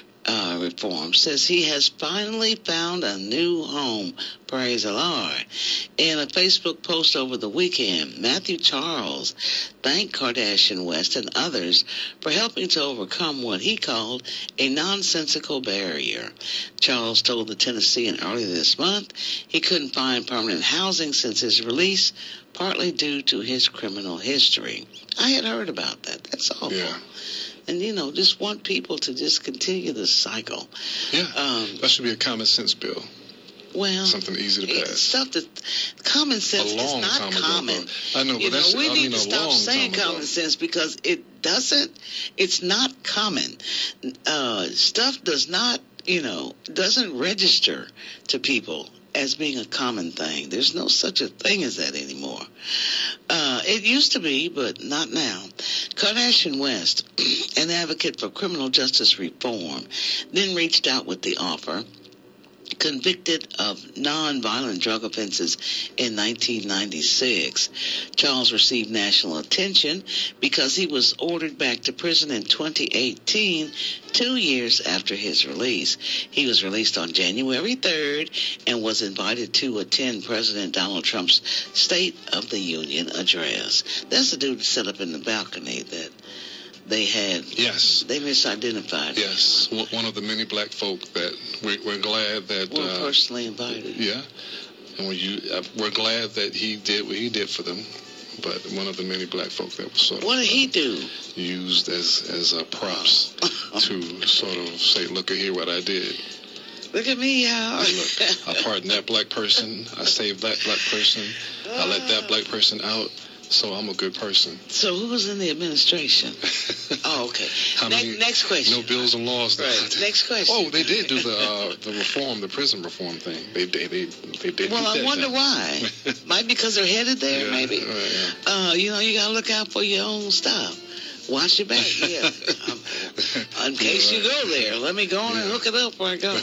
Speaker 2: Uh, reform says he has finally found a new home. Praise the Lord. In a Facebook post over the weekend, Matthew Charles thanked Kardashian West and others for helping to overcome what he called a nonsensical barrier. Charles told the Tennessean earlier this month he couldn't find permanent housing since his release, partly due to his criminal history. I had heard about that. That's awful.
Speaker 3: Yeah.
Speaker 2: And, you know, just want people to just continue the cycle.
Speaker 3: Yeah.
Speaker 2: Um,
Speaker 3: that should be a common sense bill.
Speaker 2: Well,
Speaker 3: Something easy to
Speaker 2: it's
Speaker 3: pass.
Speaker 2: stuff that common sense
Speaker 3: A
Speaker 2: is
Speaker 3: long
Speaker 2: not
Speaker 3: time ago,
Speaker 2: common.
Speaker 3: though. I know, but
Speaker 2: you
Speaker 3: that's-
Speaker 2: know, we
Speaker 3: I
Speaker 2: need
Speaker 3: mean,
Speaker 2: to
Speaker 3: a
Speaker 2: stop
Speaker 3: long
Speaker 2: saying
Speaker 3: time ago.
Speaker 2: common sense because it doesn't. It's not common. Uh, stuff does not, you know, doesn't register to people as being a common thing. There's no such a thing as that anymore. Uh, it used to be, but not now. Kardashian West, an advocate for criminal justice reform, then reached out with the offer. Convicted of non-violent drug offenses in nineteen ninety-six, Charles received national attention because he was ordered back to prison in twenty eighteen, two years after his release. He was released on January third and was invited to attend President Donald Trump's State of the Union address. That's the dude that sat up in the balcony that they had.
Speaker 3: Yes.
Speaker 2: They misidentified.
Speaker 3: Yes. One one of the many black folk that we're, we're glad that.
Speaker 2: Were
Speaker 3: uh,
Speaker 2: personally invited.
Speaker 3: Yeah. And when you, uh, we're glad that he did what he did for them. But one of the many black folk that was sort of.
Speaker 2: What did he do?
Speaker 3: Used as as uh, props to sort of say, look at here what I did.
Speaker 2: Look at me, y'all.
Speaker 3: Look, I pardoned that black person. I saved that black person. I let that black person out. So I'm a good person.
Speaker 2: So who was in the administration? Oh, okay.
Speaker 3: How
Speaker 2: Ne-
Speaker 3: many-
Speaker 2: next question.
Speaker 3: No bills and laws.
Speaker 2: Right. Next question.
Speaker 3: Oh, they did do the uh, the reform, the prison reform thing. They they they, they did.
Speaker 2: Well,
Speaker 3: do
Speaker 2: I
Speaker 3: that
Speaker 2: wonder
Speaker 3: now.
Speaker 2: why. Might because they're headed there,
Speaker 3: Yeah,
Speaker 2: maybe.
Speaker 3: right, yeah.
Speaker 2: Uh, you know, you gotta look out for your own stuff. Watch your back. Yeah. Um, in case
Speaker 3: Yeah,
Speaker 2: you
Speaker 3: right.
Speaker 2: go there, let me go on and
Speaker 3: Yeah.
Speaker 2: look it up where I go.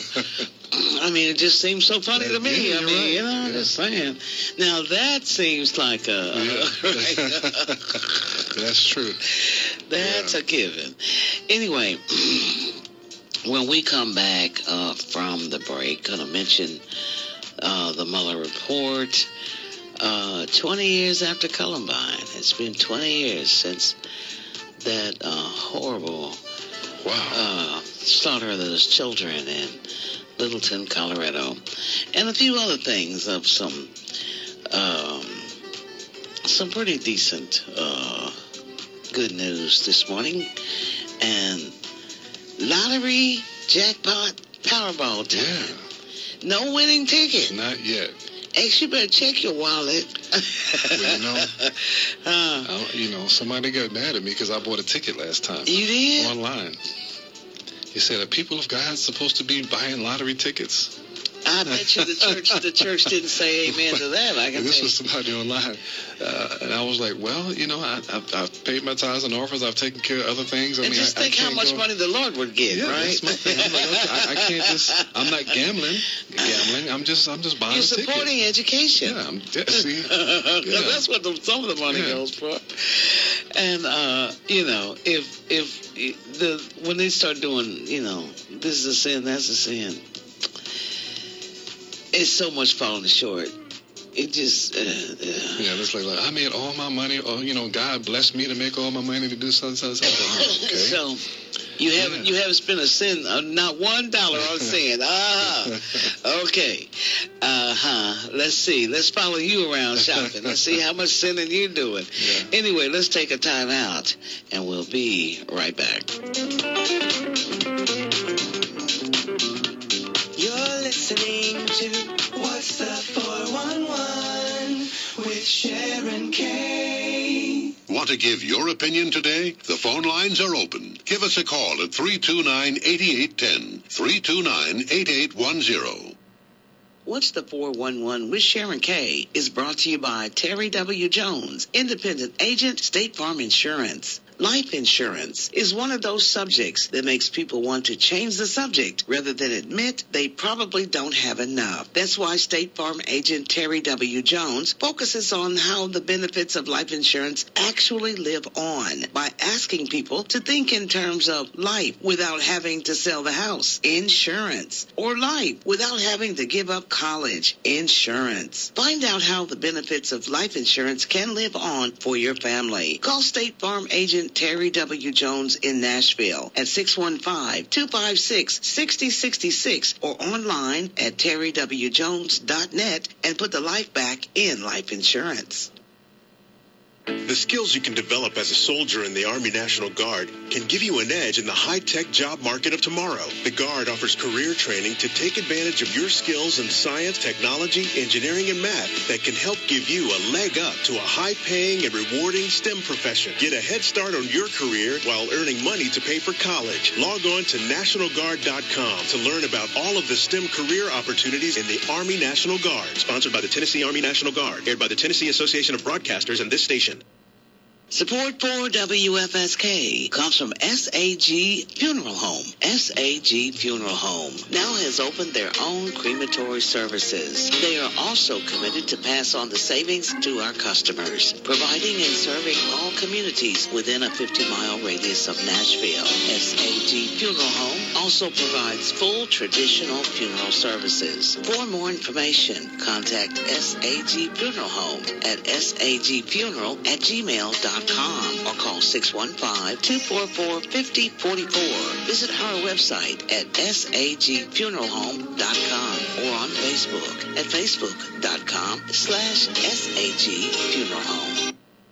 Speaker 2: I mean, it just seems so funny to me.
Speaker 3: Yeah,
Speaker 2: I
Speaker 3: you're
Speaker 2: mean,
Speaker 3: right.
Speaker 2: you know, I'm
Speaker 3: Yeah.
Speaker 2: just saying. Now that seems like a.
Speaker 3: Yeah.
Speaker 2: right.
Speaker 3: That's true.
Speaker 2: That's
Speaker 3: Yeah.
Speaker 2: a given. Anyway, when we come back uh, from the break, going to mention uh, the Mueller report. Uh, twenty years after Columbine. It's been twenty years since that uh, horrible
Speaker 3: Wow.
Speaker 2: uh, slaughter of those children in Littleton, Colorado. And a few other things of some um, some pretty decent uh, good news this morning. And lottery, jackpot, Powerball time.
Speaker 3: Yeah.
Speaker 2: No winning ticket.
Speaker 3: Not yet.
Speaker 2: X, you better check your wallet.
Speaker 3: Well, you know,
Speaker 2: uh,
Speaker 3: I, you know, somebody got mad at me because I bought a ticket last time.
Speaker 2: you did?
Speaker 3: Online. He said, "Are people of God supposed to be buying lottery tickets?"
Speaker 2: I bet you the church the church didn't say amen to that. I can
Speaker 3: And this
Speaker 2: tell
Speaker 3: was
Speaker 2: you.
Speaker 3: somebody online, uh, and I was like, "Well, you know, I, I, I've paid my tithes and offers. I've taken care of other things. I
Speaker 2: And
Speaker 3: mean,
Speaker 2: just
Speaker 3: I,
Speaker 2: think
Speaker 3: I
Speaker 2: how
Speaker 3: can't
Speaker 2: much
Speaker 3: go,
Speaker 2: money the Lord would get,
Speaker 3: Yeah,
Speaker 2: right?
Speaker 3: that's my thing. I'm like, okay, I, I can't just. I'm not gambling. Gambling. I'm just. I'm just buying
Speaker 2: You're
Speaker 3: a ticket.
Speaker 2: supporting education.
Speaker 3: Yeah, I'm. Yeah, see,
Speaker 2: 'Cause
Speaker 3: yeah.
Speaker 2: that's what the, some of the money
Speaker 3: Yeah.
Speaker 2: goes for. And uh, you know, if if the when they start doing, you know, this is a sin, that's a sin. it's so much falling short. It just, uh, uh,
Speaker 3: yeah, it's like, like, I made all my money, or, you know, God blessed me to make all my money to do something, something, something. Okay.
Speaker 2: So, you haven't, you haven't spent a cent, uh, not one dollar on sin. Ah, okay. Uh-huh. Let's see. Let's follow you around shopping. Let's see how much sinning you're doing. Yeah. Anyway, let's take a time out, and we'll be right back.
Speaker 4: You're listening to What's the four one one with Sharon K.
Speaker 5: Want to give your opinion today? The phone lines are open. Give us a call at three two nine, eight eight one zero, three two nine, eight eight one zero.
Speaker 2: What's the four one one with Sharon K. is brought to you by Terry W. Jones, independent agent, State Farm Insurance. Life insurance is one of those subjects that makes people want to change the subject rather than admit they probably don't have enough. That's why State Farm agent Terry W. Jones focuses on how the benefits of life insurance actually live on by asking people to think in terms of life without having to sell the house, insurance, or life without having to give up college, insurance. Find out how the benefits of life insurance can live on for your family. Call State Farm agent Terry W. Jones in Nashville at six one five, two five six, six zero six six or online at terry w jones dot net and put the life back in life insurance.
Speaker 8: The skills you can develop as a soldier in the Army National Guard can give you an edge in the high-tech job market of tomorrow. The Guard offers career training to take advantage of your skills in science, technology, engineering, and math that can help give you a leg up to a high-paying and rewarding STEM profession. Get a head start on your career while earning money to pay for college. Log on to national guard dot com to learn about all of the STEM career opportunities in the Army National Guard. Sponsored by the Tennessee Army National Guard. Aired by the Tennessee Association of Broadcasters and this station.
Speaker 2: Support for W F S K comes from S A G Funeral Home. S A G Funeral Home now has opened their own crematory services. They are also committed to pass on the savings to our customers, providing and serving all communities within a fifty-mile radius of Nashville. S A G Funeral Home also provides full traditional funeral services. For more information, contact S A G Funeral Home at s a g funeral at gmail dot com or call six one five, two four four, five zero four four. Visit our website at s a g funeral home dot com or on Facebook at facebook dot com slash S A G Funeral Home.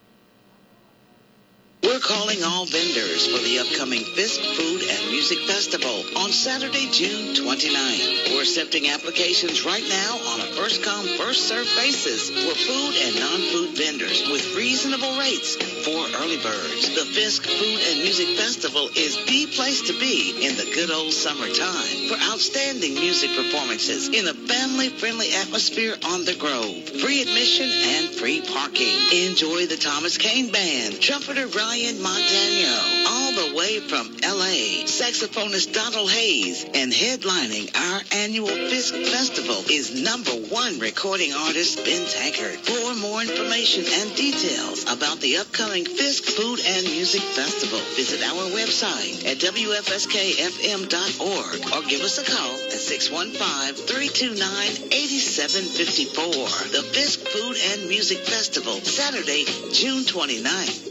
Speaker 2: We're calling all vendors for the upcoming Fisk Food and Music Festival on Saturday, June twenty-ninth. We're accepting applications right now on a first-come, first-served basis for food and non-food vendors with reasonable rates for early birds. The Fisk Food and Music Festival is the place to be in the good old summertime for outstanding music performances in a family-friendly atmosphere on the Grove. Free admission and free parking. Enjoy the Thomas Kane Band, trumpeter Ryan Montano, all the way from L A, saxophonist Donald Hayes, and headlining our annual Fisk Festival is number one recording artist Ben Tankard. For more information and details about the upcoming Fisk Food and Music Festival, visit our website at w f s k f m dot org or give us a call at six one five, three two nine, eight seven five four. The Fisk Food and Music Festival, Saturday, June twenty-ninth.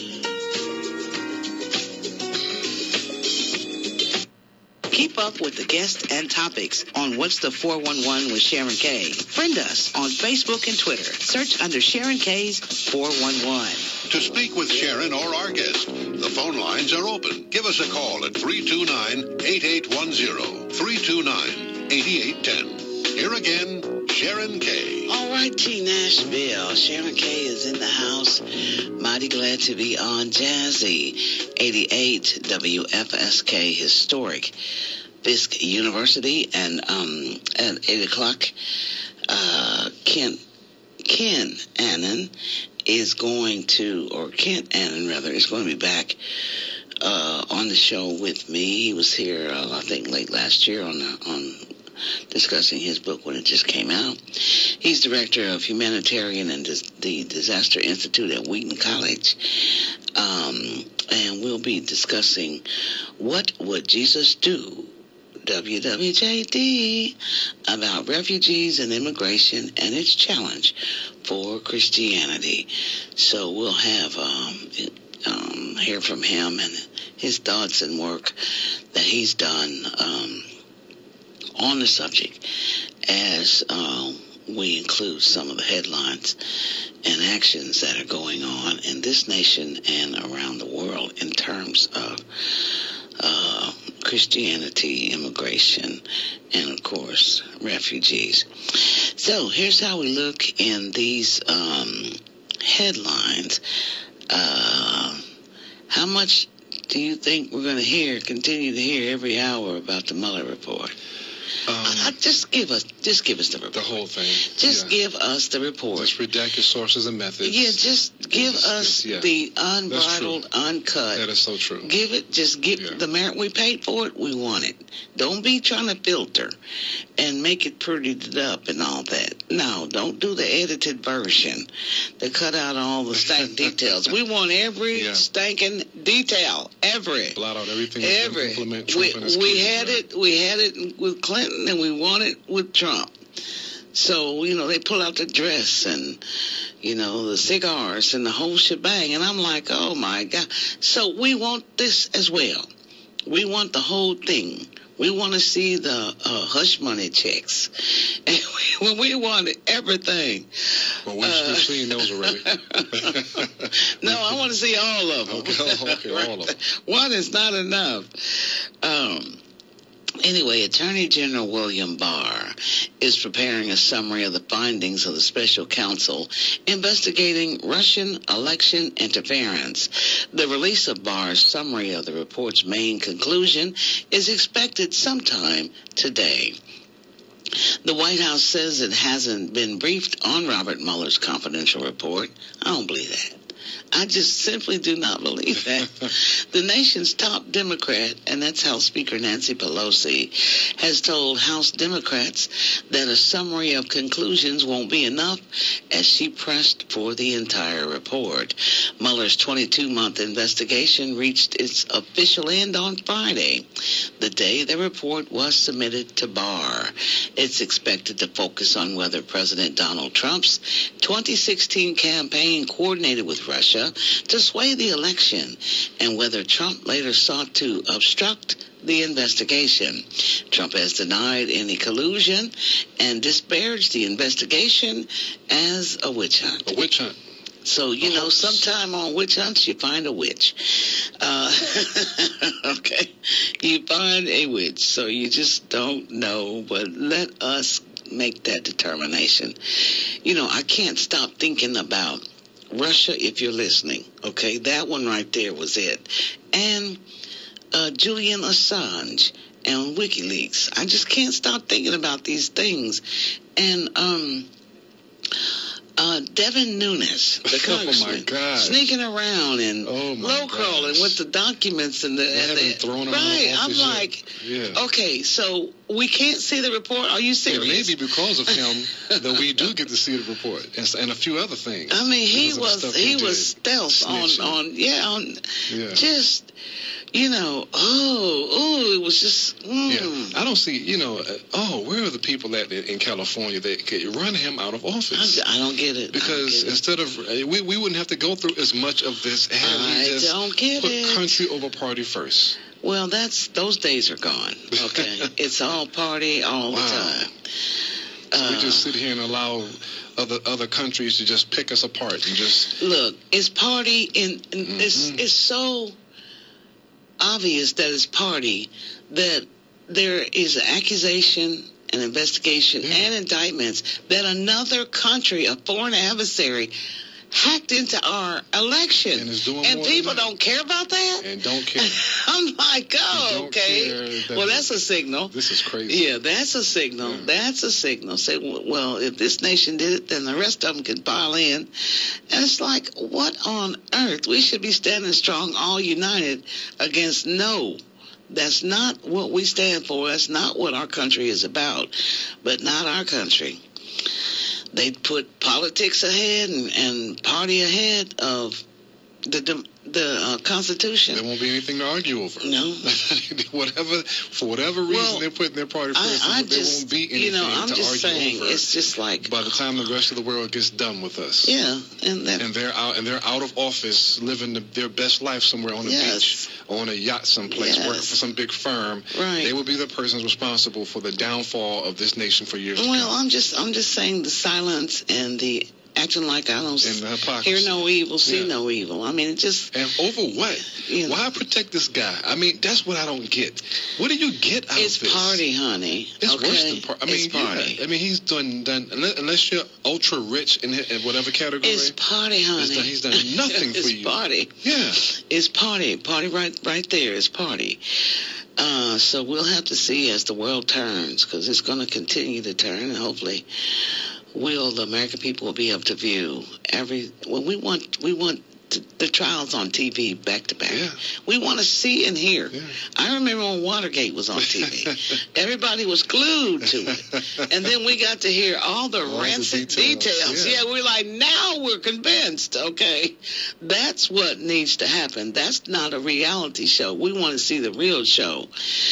Speaker 2: Keep up with the guests and topics on What's the four one one with Sharon K. Friend us on Facebook and Twitter. Search under Sharon K's four one one.
Speaker 5: To speak with Sharon or our guest, the phone lines are open. Give us a call at three two nine, eight eight one zero, three two nine, eight eight one zero. Here again, Sharon K.
Speaker 2: All right, T. Nashville. Sharon K. is in the house. Mighty glad to be on Jazzy eighty-eight W F S K Historic Fisk University. And um, at eight o'clock, uh, Ken, Ken Annan is going to, or Kent Annan rather, is going to be back uh, on the show with me. He was here, uh, I think, late last year on on. discussing his book when it just came out. He's director of Humanitarian and Dis- the Disaster Institute at Wheaton College. Um, and we'll be discussing what would Jesus do W W J D about refugees and immigration and its challenge for Christianity. So we'll have um, um, hear from him and his thoughts and work that he's done um, on the subject as uh, we include some of the headlines and actions that are going on in this nation and around the world in terms of uh, Christianity, immigration, and, of course, refugees. So here's how we look in these um, headlines. Uh, how much do you think we're going to hear, continue to hear every hour about the Mueller report? Um, uh, just give us, just give us the report.
Speaker 3: The whole thing.
Speaker 2: Just
Speaker 3: yeah.
Speaker 2: give us the report.
Speaker 3: Just redact your sources and methods.
Speaker 2: Yeah, just give
Speaker 3: just,
Speaker 2: us
Speaker 3: yeah.
Speaker 2: the unbridled, uncut.
Speaker 3: That is so true.
Speaker 2: Give it, just give yeah. the merit we paid for it. We want it. Don't be trying to filter and make it prettied up and all that. No, don't do the edited version to cut out all the stank details. We want every yeah. stinking detail, every.
Speaker 3: Blot out everything.
Speaker 2: Every.
Speaker 3: Implement Trump
Speaker 2: we
Speaker 3: and his
Speaker 2: we
Speaker 3: kids,
Speaker 2: had
Speaker 3: right?
Speaker 2: it. We had it with Clinton, and we want it with Trump. So, you know, they pull out the dress and, you know, the cigars and the whole shebang. And I'm like, oh, my God. So we want this as well. We want the whole thing. We want to see the uh, hush money checks. And we, we want everything.
Speaker 3: Well, we've, uh, we've seen those already.
Speaker 2: No, I want to see all of them.
Speaker 3: Okay, okay all of them.
Speaker 2: One is not enough. Um. Anyway, Attorney General William Barr is preparing a summary of the findings of the special counsel investigating Russian election interference. The release of Barr's summary of the report's main conclusion is expected sometime today. The White House says it hasn't been briefed on Robert Mueller's confidential report. I don't believe that. I just simply do not believe that. The nation's top Democrat, and that's House Speaker Nancy Pelosi, has told House Democrats that a summary of conclusions won't be enough as she pressed for the entire report. Mueller's twenty-two month investigation reached its official end on Friday, the day the report was submitted to Barr. It's expected to focus on whether President Donald Trump's twenty sixteen campaign coordinated with Russia to sway the election and whether Trump later sought to obstruct the investigation. Trump has denied any collusion and disparaged the investigation as a witch hunt.
Speaker 3: A witch hunt.
Speaker 2: So, you know, sometime on witch hunts, you find a witch. Uh, okay. You find a witch. So you just don't know, but let us make that determination. You know, I can't stop thinking about Russia, if you're listening, okay? That one right there was it. And uh, Julian Assange and WikiLeaks. I just can't stop thinking about these things. And um, uh, Devin Nunes, the congressman,
Speaker 3: oh my God.
Speaker 2: sneaking around and
Speaker 3: oh
Speaker 2: low crawling with the documents and the, and the
Speaker 3: thrown
Speaker 2: right. I'm like,
Speaker 3: yeah.
Speaker 2: okay, so we can't see the report. Are you serious?
Speaker 3: It may be because of him that we do get to see the report and, and a few other things.
Speaker 2: I mean, he was he was stealth on on yeah on
Speaker 3: yeah.
Speaker 2: just. You know, oh, oh, it was just, mm.
Speaker 3: Yeah, I don't see, you know, uh, oh, where are the people at in California that could run him out of office?
Speaker 2: I, I don't get it.
Speaker 3: Because
Speaker 2: get it.
Speaker 3: instead of, uh, we, we wouldn't have to go through as much of this had
Speaker 2: I
Speaker 3: we just
Speaker 2: don't get
Speaker 3: put
Speaker 2: it.
Speaker 3: country over party first.
Speaker 2: Well, that's, those days are gone, okay? It's all party all wow. the time.
Speaker 3: So
Speaker 2: uh,
Speaker 3: we just sit here and allow other other countries to just pick us apart and just.
Speaker 2: Look, it's party, in, in mm-hmm. it's, it's so obvious that it's party that there is an accusation, an investigation, yeah. and indictments that another country, a foreign adversary, hacked into our election.
Speaker 3: And, is doing
Speaker 2: and
Speaker 3: more
Speaker 2: people
Speaker 3: than that.
Speaker 2: don't care about that?
Speaker 3: And don't care.
Speaker 2: I'm like, oh, okay. That well, that's a signal.
Speaker 3: This is crazy.
Speaker 2: Yeah, that's a signal. Yeah. That's a signal. Say, well, if this nation did it, then the rest of them can pile in. And it's like, what on earth? We should be standing strong, all united against no. That's not what we stand for. That's not what our country is about. But not our country. They put politics ahead and, and party ahead of The the, the uh, Constitution.
Speaker 3: There won't be anything to argue over.
Speaker 2: No.
Speaker 3: whatever for whatever reason
Speaker 2: well,
Speaker 3: they're putting their party first,
Speaker 2: I, I
Speaker 3: there
Speaker 2: just,
Speaker 3: won't be anything
Speaker 2: you know, I'm
Speaker 3: to
Speaker 2: just
Speaker 3: argue
Speaker 2: saying,
Speaker 3: over.
Speaker 2: It's just like
Speaker 3: by the time the rest of the world gets done with us.
Speaker 2: Yeah, and that,
Speaker 3: and they're out and they're out of office, living the, their best life somewhere on a
Speaker 2: yes.
Speaker 3: beach, or on a yacht someplace,
Speaker 2: yes.
Speaker 3: working for some big firm.
Speaker 2: Right.
Speaker 3: They will be the persons responsible for the downfall of this nation for years
Speaker 2: well,
Speaker 3: to come.
Speaker 2: Well, I'm just I'm just saying the silence and the acting like I don't hear no evil, see yeah. no evil. I mean, it just...
Speaker 3: And over what? You know, why protect this guy? I mean, that's what I don't get. What do you get out
Speaker 2: it's
Speaker 3: of this?
Speaker 2: It's party, honey.
Speaker 3: It's
Speaker 2: okay?
Speaker 3: worse than party. I mean,
Speaker 2: it's party.
Speaker 3: Yeah. I mean, he's done, done unless you're ultra rich in, in whatever category.
Speaker 2: It's party, honey.
Speaker 3: He's done, he's done nothing
Speaker 2: it's
Speaker 3: for you.
Speaker 2: It's party.
Speaker 3: Yeah.
Speaker 2: It's party. Party right, right there. It's party. Uh, so we'll have to see as the world turns, because it's going to continue to turn, and hopefully... will the American people will be able to view every well we want we want t- the trials on T V back to back.
Speaker 3: Yeah.
Speaker 2: We want to see and hear.
Speaker 3: Yeah.
Speaker 2: I remember when Watergate was on T V. Everybody was glued to it. And then we got to hear all the all rancid the details. details. Yeah. yeah, we're like, now we're convinced, okay? That's what needs to happen. That's not a reality show. We want to see the real show.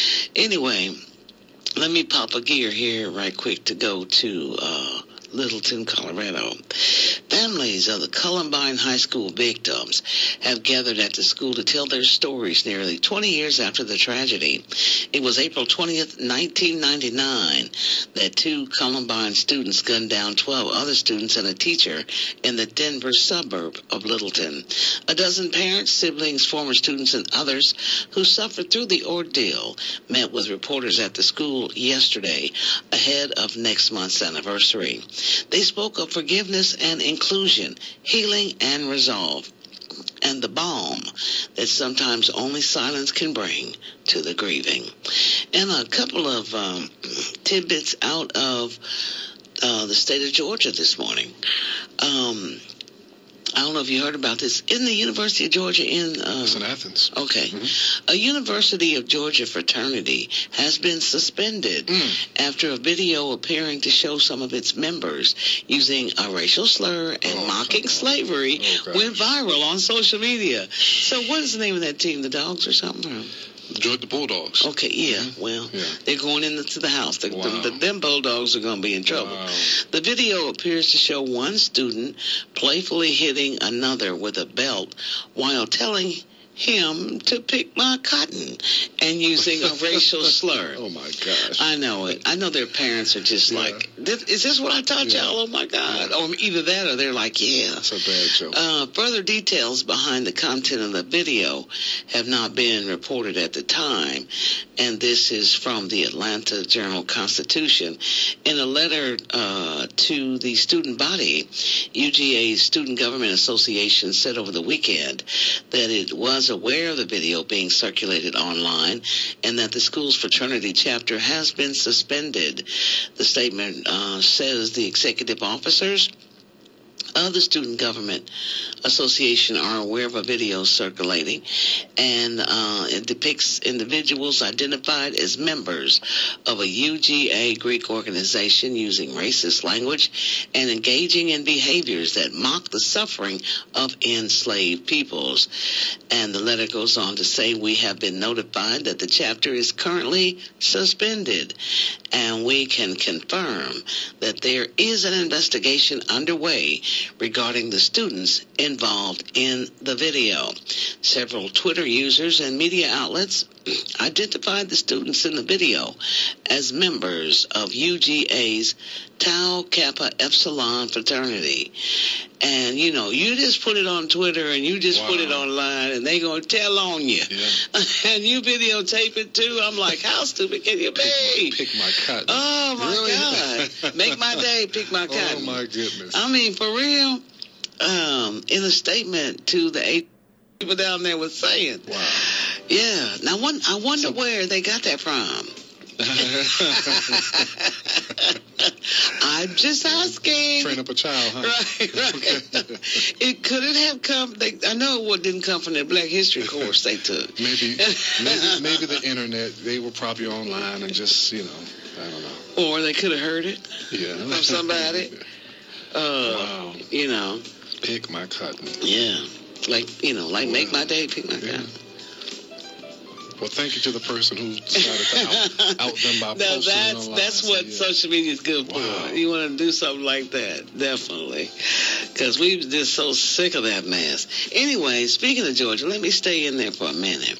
Speaker 2: Anyway, let me pop a gear here right quick to go to uh Littleton, Colorado. Families of the Columbine High School victims have gathered at the school to tell their stories nearly twenty years after the tragedy. It was April twentieth, nineteen ninety-nine, that two Columbine students gunned down twelve other students and a teacher in the Denver suburb of Littleton. A dozen parents, siblings, former students, and others who suffered through the ordeal met with reporters at the school yesterday ahead of next month's anniversary. They spoke of forgiveness and inclusion, healing and resolve, and the balm that sometimes only silence can bring to the grieving. And a couple of um, tidbits out of uh, the state of Georgia this morning. Um, I don't know if you heard about this. In the University of Georgia in... Uh,
Speaker 3: it's in Athens.
Speaker 2: Okay. Mm-hmm. A University of Georgia fraternity has been suspended mm. after a video appearing to show some of its members using a racial slur and oh, mocking oh, slavery oh, went viral on social media. So what is the name of that team? The Dogs or something?
Speaker 3: The Bulldogs.
Speaker 2: Okay, yeah,
Speaker 3: mm-hmm.
Speaker 2: well,
Speaker 3: yeah.
Speaker 2: they're going into the house. The,
Speaker 3: wow.
Speaker 2: the, the, them Bulldogs are going to be in trouble.
Speaker 3: Wow.
Speaker 2: The video appears to show one student playfully hitting another with a belt while telling him to pick my cotton and using a racial slur.
Speaker 3: Oh, my gosh.
Speaker 2: I know it. I know their parents are just yeah. like, is this what I taught yeah. y'all? Oh, my God. Yeah. Or either that or they're like, yeah.
Speaker 3: That's a bad joke.
Speaker 2: Uh, further details behind the content of the video have not been reported at the time, and this is from the Atlanta Journal-Constitution. In a letter uh, to the student body, U G A's Student Government Association said over the weekend that it was aware of the video being circulated online and that the school's fraternity chapter has been suspended. The statement uh, says the executive officers of the Student Government Association are aware of a video circulating, and uh, it depicts individuals identified as members of a U G A Greek organization using racist language and engaging in behaviors that mock the suffering of enslaved peoples. And the letter goes on to say, we have been notified that the chapter is currently suspended, and we can confirm that there is an investigation underway regarding the students involved in the video. Several Twitter users and media outlets identified the students in the video as members of U G A's Tau Kappa Epsilon fraternity. And, you know, you just put it on Twitter and you just wow. put it online and they going to tell on you.
Speaker 3: Yeah.
Speaker 2: And you videotape it too. I'm like, how stupid can you be?
Speaker 3: Pick my, pick my cotton.
Speaker 2: Oh, my
Speaker 3: really?
Speaker 2: God. Make my day, pick my cotton.
Speaker 3: Oh, my goodness.
Speaker 2: I mean, for real, um, in a statement to the eight people down there was saying.
Speaker 3: Wow.
Speaker 2: Yeah. Now, one, I wonder so, where they got that from. I'm just asking.
Speaker 3: Train up a child, huh?
Speaker 2: Right, right. It could it have come? They, I know what didn't come from that Black History course they took.
Speaker 3: Maybe, maybe, maybe the internet. They were probably online and just, you know, I don't know.
Speaker 2: Or they could have heard it.
Speaker 3: Yeah.
Speaker 2: From somebody. Uh,
Speaker 3: wow.
Speaker 2: You know.
Speaker 3: Pick my cotton.
Speaker 2: Yeah. Like, you know, like
Speaker 3: Wow.
Speaker 2: make my day, pick my
Speaker 3: Yeah.
Speaker 2: God.
Speaker 3: Well, thank you to the person who decided to out, out them by
Speaker 2: Now
Speaker 3: posting
Speaker 2: that's
Speaker 3: online.
Speaker 2: that's
Speaker 3: So,
Speaker 2: what
Speaker 3: yeah.
Speaker 2: social media is good for.
Speaker 3: Wow.
Speaker 2: You want to do something like that, definitely, because we just so sick of that mess. Anyway, speaking of Georgia, let me stay in there for a minute.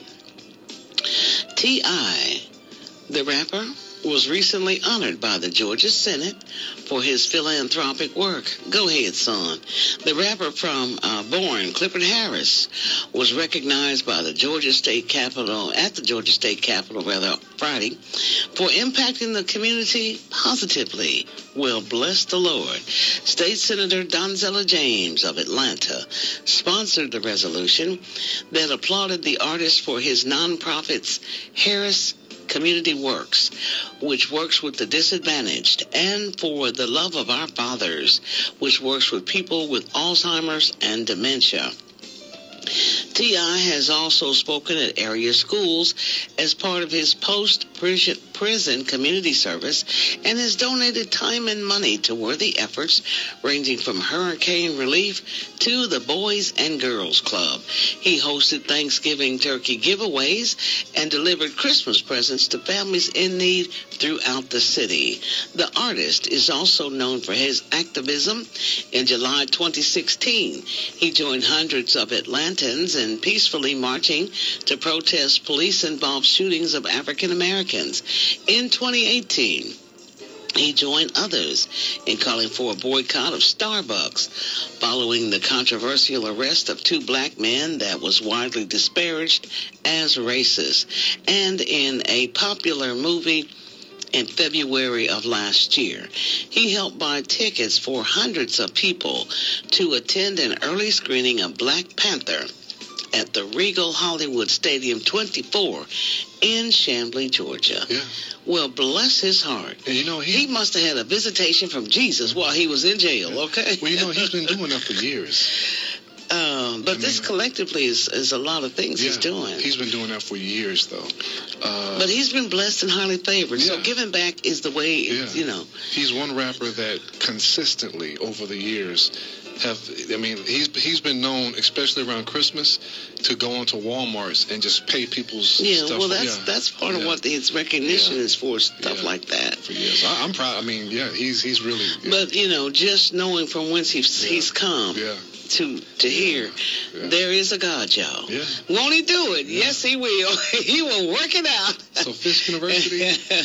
Speaker 2: T I, the rapper, was recently honored by the Georgia Senate for his philanthropic work. Go ahead, son. The rapper from uh, Bourne, Clifford Harris, was recognized by the Georgia State Capitol, at the Georgia State Capitol, rather, Friday, for impacting the community positively. Well, bless the Lord. State Senator Donzella James of Atlanta sponsored the resolution that applauded the artist for his nonprofit's Harris Community Works, which works with the disadvantaged, and for the Love of Our Fathers, which works with people with Alzheimer's and dementia. T I has also spoken at area schools as part of his post-prison community service and has donated time and money to worthy efforts ranging from hurricane relief to the Boys and Girls Club. He hosted Thanksgiving turkey giveaways and delivered Christmas presents to families in need throughout the city. The artist is also known for his activism. In July twenty sixteen, he joined hundreds of Atlantans in peacefully marching to protest police-involved shootings of African Americans. In twenty eighteen, he joined others in calling for a boycott of Starbucks following the controversial arrest of two black men that was widely disparaged as racist. And in a popular movie in February of last year, he helped buy tickets for hundreds of people to attend an early screening of Black Panther at the Regal Hollywood Stadium twenty-four in Chamblee, Georgia.
Speaker 3: Yeah.
Speaker 2: Well, bless his heart.
Speaker 3: And you know, he,
Speaker 2: He must have had a visitation from Jesus while he was in jail, okay?
Speaker 3: well, you know, he's been doing that for years.
Speaker 2: Um, but
Speaker 3: I
Speaker 2: this
Speaker 3: mean,
Speaker 2: collectively is, is a lot of things
Speaker 3: Yeah,
Speaker 2: he's doing.
Speaker 3: He's been doing that for years, though. Uh,
Speaker 2: But he's been blessed and highly favored. So
Speaker 3: Yeah.
Speaker 2: giving back is the way,
Speaker 3: Yeah.
Speaker 2: you know.
Speaker 3: he's one rapper that consistently over the years have, I mean, he's he's been known, especially around Christmas, to go into Walmarts and just pay people's
Speaker 2: Yeah,
Speaker 3: stuff.
Speaker 2: well, that's
Speaker 3: yeah,
Speaker 2: that's part of
Speaker 3: yeah,
Speaker 2: what his recognition
Speaker 3: Yeah.
Speaker 2: is for, stuff
Speaker 3: Yeah.
Speaker 2: like that.
Speaker 3: for years. I, I'm proud. I mean, yeah, he's he's really. Yeah,
Speaker 2: But, you know, just knowing from whence he's,
Speaker 3: Yeah.
Speaker 2: he's come
Speaker 3: yeah,
Speaker 2: to to hear,
Speaker 3: yeah.
Speaker 2: there is a God, y'all.
Speaker 3: yeah.
Speaker 2: Won't he do it?
Speaker 3: Yeah.
Speaker 2: Yes, he will. He will work it out.
Speaker 3: So Fisk University,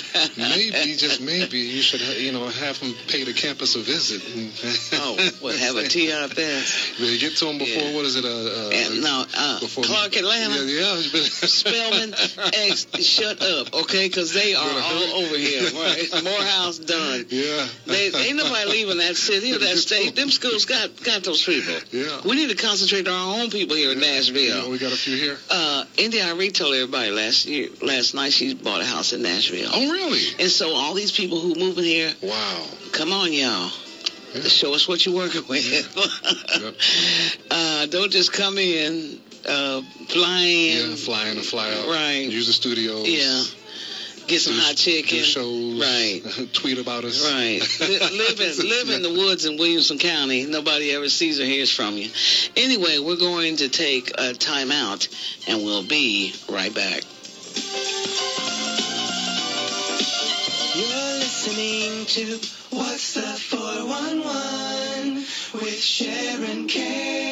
Speaker 3: maybe just maybe you should ha- you know have him pay the campus a visit.
Speaker 2: Oh, well, have a T I fest.
Speaker 3: They get to him before
Speaker 2: Yeah.
Speaker 3: what is it? Uh, uh,
Speaker 2: And no, uh,
Speaker 3: before
Speaker 2: Clark Atlanta.
Speaker 3: Yeah, yeah.
Speaker 2: Spelman, X, shut up, okay? Because they are all over here. Right? Morehouse done.
Speaker 3: Yeah.
Speaker 2: They, ain't nobody leaving that city or that state. Them schools got, got those people.
Speaker 3: Yeah.
Speaker 2: We need to concentrate on our own people here in
Speaker 3: You
Speaker 2: Nashville.
Speaker 3: know, we got a few here.
Speaker 2: Uh, India Irie told everybody last year, last night she bought a house in Nashville.
Speaker 3: Oh, really?
Speaker 2: And so all these people who moving here,
Speaker 3: Wow.
Speaker 2: come on, y'all.
Speaker 3: Yeah.
Speaker 2: Show us what you're working with.
Speaker 3: Yep.
Speaker 2: uh, don't just come in, uh, flying.
Speaker 3: Yeah, fly in and fly out.
Speaker 2: Right.
Speaker 3: Use the studios.
Speaker 2: Yeah. Get some
Speaker 3: do,
Speaker 2: hot chicken.
Speaker 3: Do shows.
Speaker 2: Right.
Speaker 3: Tweet about us.
Speaker 2: Right. Li- live in, live in the woods in Williamson County. Nobody ever sees or hears from you. Anyway, we're going to take a time out, and we'll be right back.
Speaker 4: You're listening to What's the four one one with Sharon K.